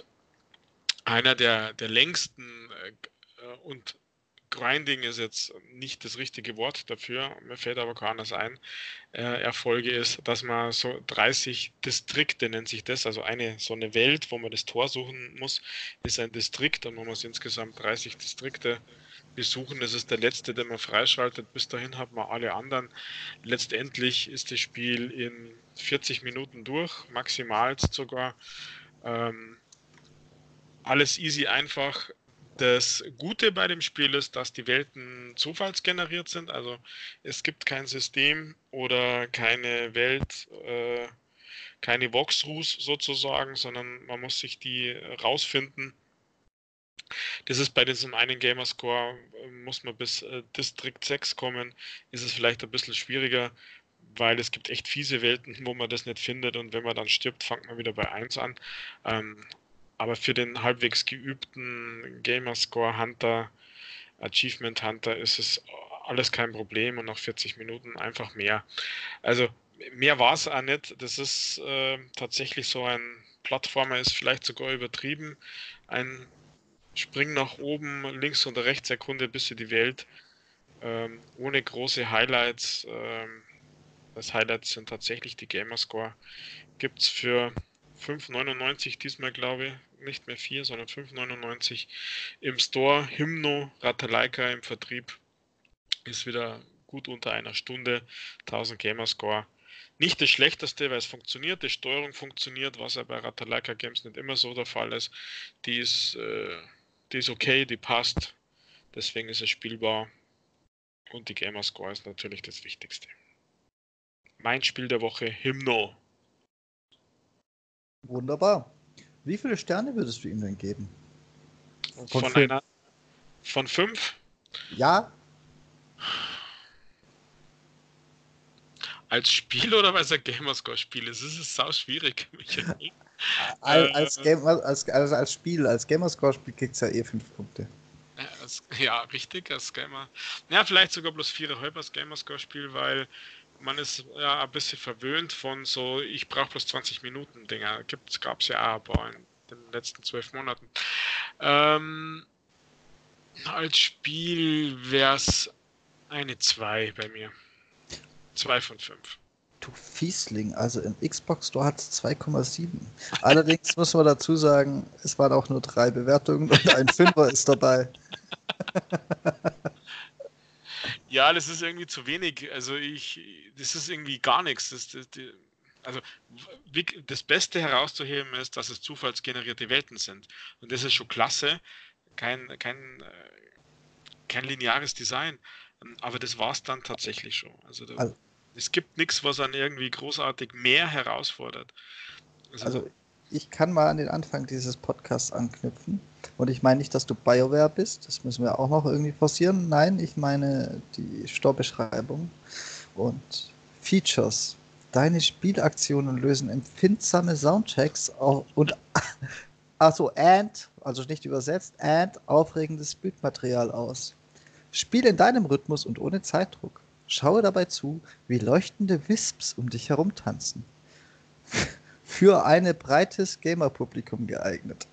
einer der, der längsten äh, und Grinding ist jetzt nicht das richtige Wort dafür, mir fällt aber gar anders ein, äh, Erfolge ist, dass man so dreißig Distrikte nennt sich das, also eine so eine Welt, wo man das Tor suchen muss, ist ein Distrikt und man muss insgesamt dreißig Distrikte besuchen. Das ist der letzte, den man freischaltet. Bis dahin hat man alle anderen. Letztendlich ist das Spiel in vierzig Minuten durch, maximal sogar. Ähm, alles easy einfach. Das Gute bei dem Spiel ist, dass die Welten zufallsgeneriert sind. Also es gibt kein System oder keine Welt, äh, keine Walkthroughs sozusagen, sondern man muss sich die rausfinden. Das ist bei diesem einen Gamerscore, muss man bis äh, District sechs kommen, ist es vielleicht ein bisschen schwieriger, weil es gibt echt fiese Welten, wo man das nicht findet und wenn man dann stirbt, fängt man wieder bei eins an. Ähm, aber für den halbwegs geübten Gamerscore Hunter, Achievement Hunter ist es alles kein Problem und nach vierzig Minuten einfach mehr. Also mehr war es auch nicht. Das ist äh, tatsächlich so ein Plattformer, ist vielleicht sogar übertrieben. Ein Spring nach oben, links oder rechts Sekunde bis in die Welt, ähm, ohne große Highlights. Ähm, das Highlights sind tatsächlich die Gamerscore. Gibt es für fünf neunundneunzig diesmal, glaube ich, nicht mehr vier, sondern fünf neunundneunzig im Store. Hymno, Ratalaika im Vertrieb ist wieder gut unter einer Stunde, tausend Gamerscore. Nicht das Schlechteste, weil es funktioniert, die Steuerung funktioniert, was ja bei Ratalaika Games nicht immer so der Fall ist. Die ist, äh, die ist okay, die passt, deswegen ist es spielbar und die Gamerscore ist natürlich das Wichtigste. Mein Spiel der Woche, Hymno. Wunderbar. Wie viele Sterne würdest du ihm denn geben? Von, Von von fünf? einer von fünf? Ja, Als Spiel oder weil es ein Gamerscore-Spiel ist? Es ist sau schwierig, Michael. als, Äh, als, Game, als, also als Spiel, als Gamerscore-Spiel kriegt es ja eh fünf Punkte. als, ja, richtig, als Gamer. Ja, vielleicht sogar bloß vier Komma fünf als Gamerscore-Spiel, weil man ist ja ein bisschen verwöhnt von so, ich brauche bloß zwanzig Minuten Dinger. Gab es ja auch ein paar in den letzten zwölf Monaten. Ähm, als Spiel wäre es eine zwei bei mir. zwei von fünf. Du Fiesling, also im Xbox Store hat es zwei Komma sieben. Allerdings muss man dazu sagen, es waren auch nur drei Bewertungen und ein Fünfer ist dabei. Ja, das ist irgendwie zu wenig. Also ich, das ist irgendwie gar nichts. Das, das, die, also wie, das Beste herauszuheben ist, dass es zufallsgenerierte Welten sind. Und das ist schon klasse. Kein, kein, äh, kein lineares Design. Aber das war es dann tatsächlich schon. Also, da, Also, es gibt nichts, was dann irgendwie großartig mehr herausfordert. Also, also ich kann mal an den Anfang dieses Podcasts anknüpfen. Und ich meine nicht, dass du BioWare bist. Das müssen wir auch noch irgendwie forcieren. Nein, ich meine die Store-Beschreibung und Features. Deine Spielaktionen lösen empfindsame Soundchecks auf und also and, also nicht übersetzt, and aufregendes Bildmaterial aus. Spiel in deinem Rhythmus und ohne Zeitdruck. Schaue dabei zu, wie leuchtende Wisps um dich herum tanzen. Für ein breites Gamer-Publikum geeignet.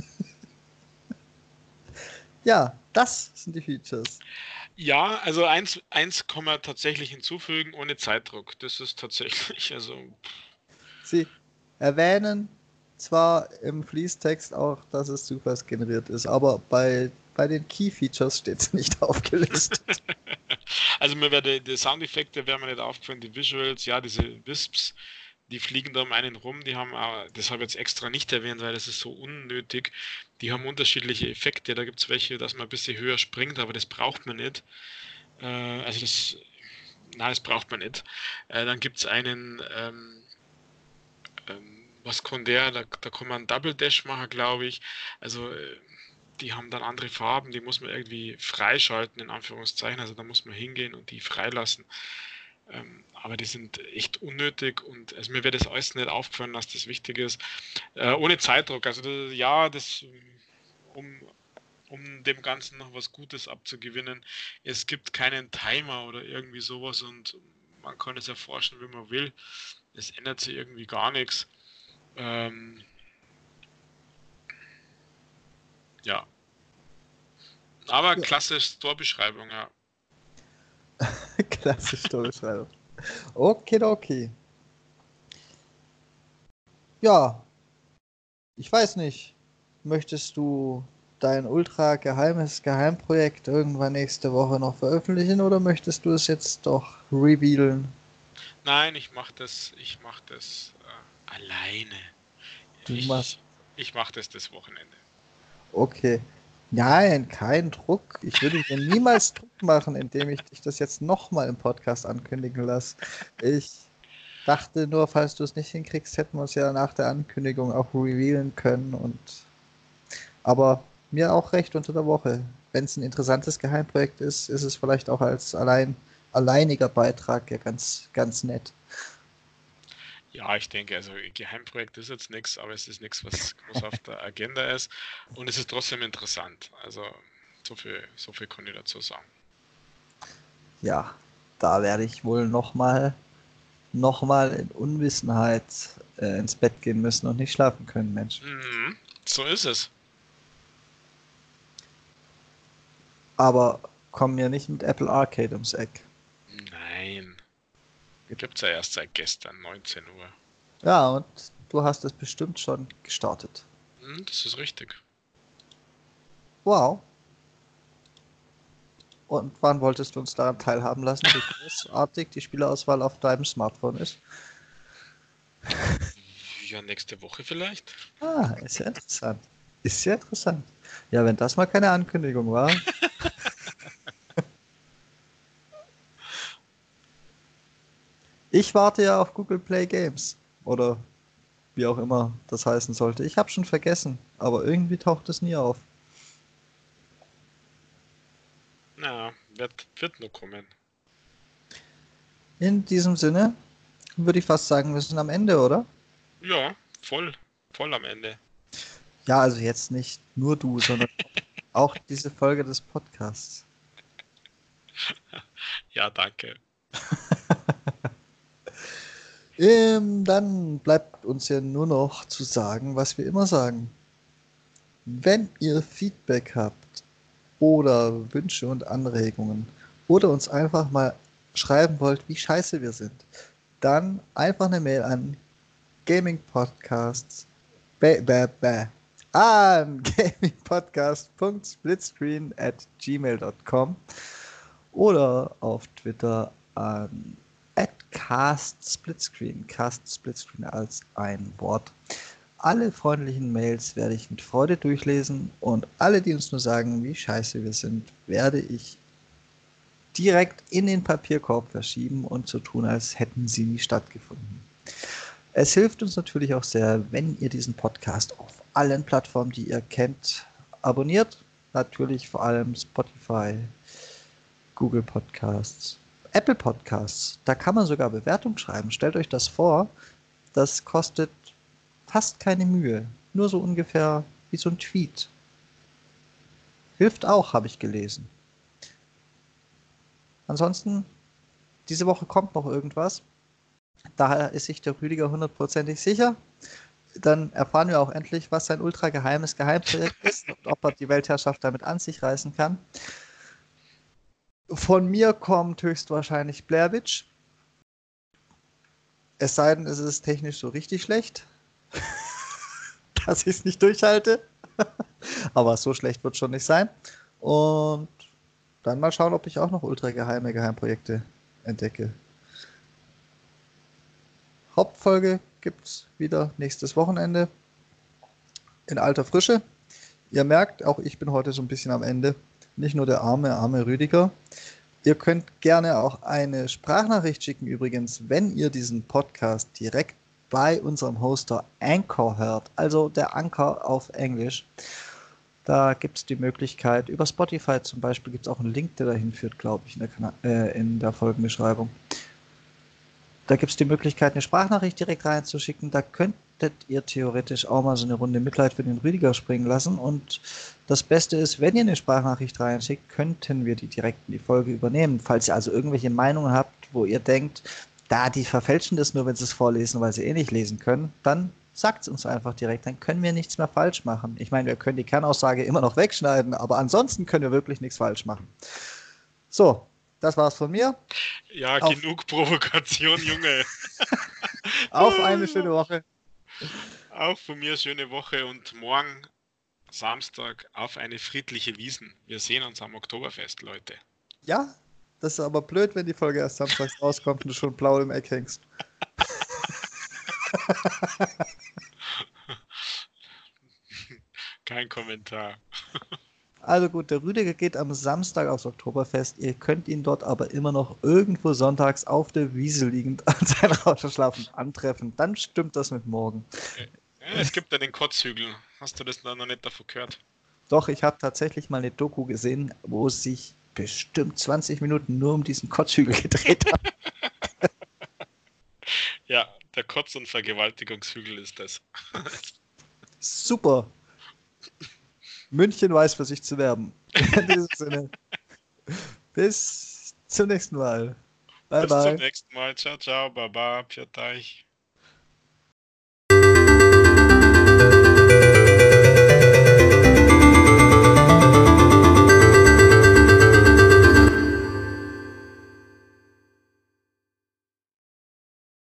Ja, das sind die Features. ja, also eins, eins kann man tatsächlich hinzufügen ohne Zeitdruck. Das ist tatsächlich, also. Sie erwähnen zwar im Fließtext auch, dass es zufallsgeneriert ist, aber bei, bei den Key-Features steht es nicht aufgelistet. Also mir wäre die Soundeffekte wären mir nicht aufgefallen, die Visuals, ja, diese Wisps, die fliegen da um einen rum, die haben auch, das habe ich jetzt extra nicht erwähnt, weil das ist so unnötig. Die haben unterschiedliche Effekte, da gibt es welche, dass man ein bisschen höher springt, aber das braucht man nicht. Äh, also das, nein, das braucht man nicht. Äh, dann gibt es einen, ähm, ähm, was kann der, da, da kann man einen Double Dash machen, glaube ich. Also äh, die haben dann andere Farben, die muss man irgendwie freischalten, in Anführungszeichen. Also da muss man hingehen und die freilassen. Ähm, aber die sind echt unnötig und also mir wäre das alles nicht aufgefallen, dass das wichtig ist. Äh, ohne Zeitdruck. Also das, ja, das um, um dem Ganzen noch was Gutes abzugewinnen. Es gibt keinen Timer oder irgendwie sowas und man kann es erforschen, wie man will. Es ändert sich irgendwie gar nichts. Ähm, ja. Aber Ja. klasse Store-Beschreibung, ja. Klassisch Beschreibung. Okay, okay. Ja, ich weiß nicht. Möchtest du dein ultra geheimes Geheimprojekt irgendwann nächste Woche noch veröffentlichen oder möchtest du es jetzt doch revealen? Nein, ich mache das, ich mache das äh, alleine. Du machst. Ich, ich mache das das Wochenende. Okay. Nein, kein Druck. Ich würde dir niemals Druck machen, indem ich dich das jetzt nochmal im Podcast ankündigen lasse. Ich dachte nur, falls du es nicht hinkriegst, hätten wir es ja nach der Ankündigung auch revealen können. Und aber mir auch recht unter der Woche. Wenn es ein interessantes Geheimprojekt ist, ist es vielleicht auch als allein alleiniger Beitrag ja ganz, ganz nett. Ja, ich denke, also Geheimprojekt ist jetzt nichts, aber es ist nichts, was groß auf der Agenda ist. Und es ist trotzdem interessant. Also so viel, so viel kann ich dazu sagen. Ja, da werde ich wohl nochmal noch mal in Unwissenheit äh, ins Bett gehen müssen und nicht schlafen können, Mensch. Mhm, so ist es. Aber komm mir nicht mit Apple Arcade ums Eck. Nein. Gibt's ja erst seit gestern, neunzehn Uhr. Ja, und du hast es bestimmt schon gestartet. Hm, das ist richtig. Wow. Und wann wolltest du uns daran teilhaben lassen, wie großartig die Spielauswahl auf deinem Smartphone ist? Ja, nächste Woche vielleicht. Ah, ist ja interessant. Ist ja interessant. Ja, wenn das mal keine Ankündigung war. Ich warte ja auf Google Play Games. Oder wie auch immer das heißen sollte. Ich habe schon vergessen, aber irgendwie taucht es nie auf. Na, wird, wird nur kommen. In diesem Sinne würde ich fast sagen, wir sind am Ende, oder? Ja, voll, voll am Ende. Ja, also jetzt nicht nur du, sondern auch diese Folge des Podcasts. Ja, danke. Ähm, dann bleibt uns ja nur noch zu sagen, was wir immer sagen. Wenn ihr Feedback habt oder Wünsche und Anregungen oder uns einfach mal schreiben wollt, wie scheiße wir sind, dann einfach eine Mail an Gaming Podcasts bäh, bäh, bäh, an gamingpodcast.splitscreen at gmail Punkt com oder auf Twitter an at castsplitscreen, castsplitscreen als ein Wort. Alle freundlichen Mails werde ich mit Freude durchlesen und alle, die uns nur sagen, wie scheiße wir sind, werde ich direkt in den Papierkorb verschieben und so tun, als hätten sie nie stattgefunden. Es hilft uns natürlich auch sehr, wenn ihr diesen Podcast auf allen Plattformen, die ihr kennt, abonniert. Natürlich vor allem Spotify, Google Podcasts, Apple Podcasts. Da kann man sogar Bewertung schreiben. Stellt euch das vor. Das kostet fast keine Mühe. Nur so ungefähr wie so ein Tweet. Hilft auch, habe ich gelesen. Ansonsten, diese Woche kommt noch irgendwas. Daher ist sich der Rüdiger hundertprozentig sicher. Dann erfahren wir auch endlich, was sein ultra geheimes Geheimprojekt ist und ob er die Weltherrschaft damit an sich reißen kann. Von mir kommt höchstwahrscheinlich Blair Witch. Es sei denn, es ist technisch so richtig schlecht, dass ich es nicht durchhalte. Aber so schlecht wird es schon nicht sein. Und dann mal schauen, ob ich auch noch ultra geheime Geheimprojekte entdecke. Hauptfolge gibt es wieder nächstes Wochenende in alter Frische. Ihr merkt, auch ich bin heute so ein bisschen am Ende. Nicht nur der arme, arme Rüdiger. Ihr könnt gerne auch eine Sprachnachricht schicken, übrigens, wenn ihr diesen Podcast direkt bei unserem Hoster Anchor hört, also der Anchor auf Englisch. Da gibt es die Möglichkeit, über Spotify zum Beispiel gibt es auch einen Link, der dahin führt, glaube ich, in der, Kana äh, in der Folgenbeschreibung. Da gibt es die Möglichkeit, eine Sprachnachricht direkt reinzuschicken. Da könntet ihr theoretisch auch mal so eine Runde Mitleid für den Rüdiger springen lassen. Und das Beste ist, wenn ihr eine Sprachnachricht reinschickt, könnten wir die direkt in die Folge übernehmen. Falls ihr also irgendwelche Meinungen habt, wo ihr denkt, da die verfälschen das nur, wenn sie es vorlesen, weil sie eh nicht lesen können, dann sagt es uns einfach direkt. Dann können wir nichts mehr falsch machen. Ich meine, wir können die Kernaussage immer noch wegschneiden, aber ansonsten können wir wirklich nichts falsch machen. So, das war's von mir. Ja, Auf, genug Provokation, Junge. auf eine schöne Woche. Auch von mir schöne Woche und morgen Samstag auf eine friedliche Wiesn. Wir sehen uns am Oktoberfest, Leute. Ja, das ist aber blöd, wenn die Folge erst samstags rauskommt und du schon blau im Eck hängst. Kein Kommentar. Also gut, der Rüdiger geht am Samstag aufs Oktoberfest. Ihr könnt ihn dort aber immer noch irgendwo sonntags auf der Wiese liegend an seiner Auto schlafend antreffen. Dann stimmt das mit morgen. Ja, es gibt ja den Kotzhügel. Hast du das da noch nicht davon gehört? Doch, ich habe tatsächlich mal eine Doku gesehen, wo es sich bestimmt zwanzig Minuten nur um diesen Kotzhügel gedreht hat. Ja, der Kotz- und Vergewaltigungshügel ist das. Super. München weiß für sich zu werben. In diesem Sinne. Bis zum nächsten Mal. Bye, Bis zum bye. nächsten Mal. Ciao, ciao, baba, pfiat euch.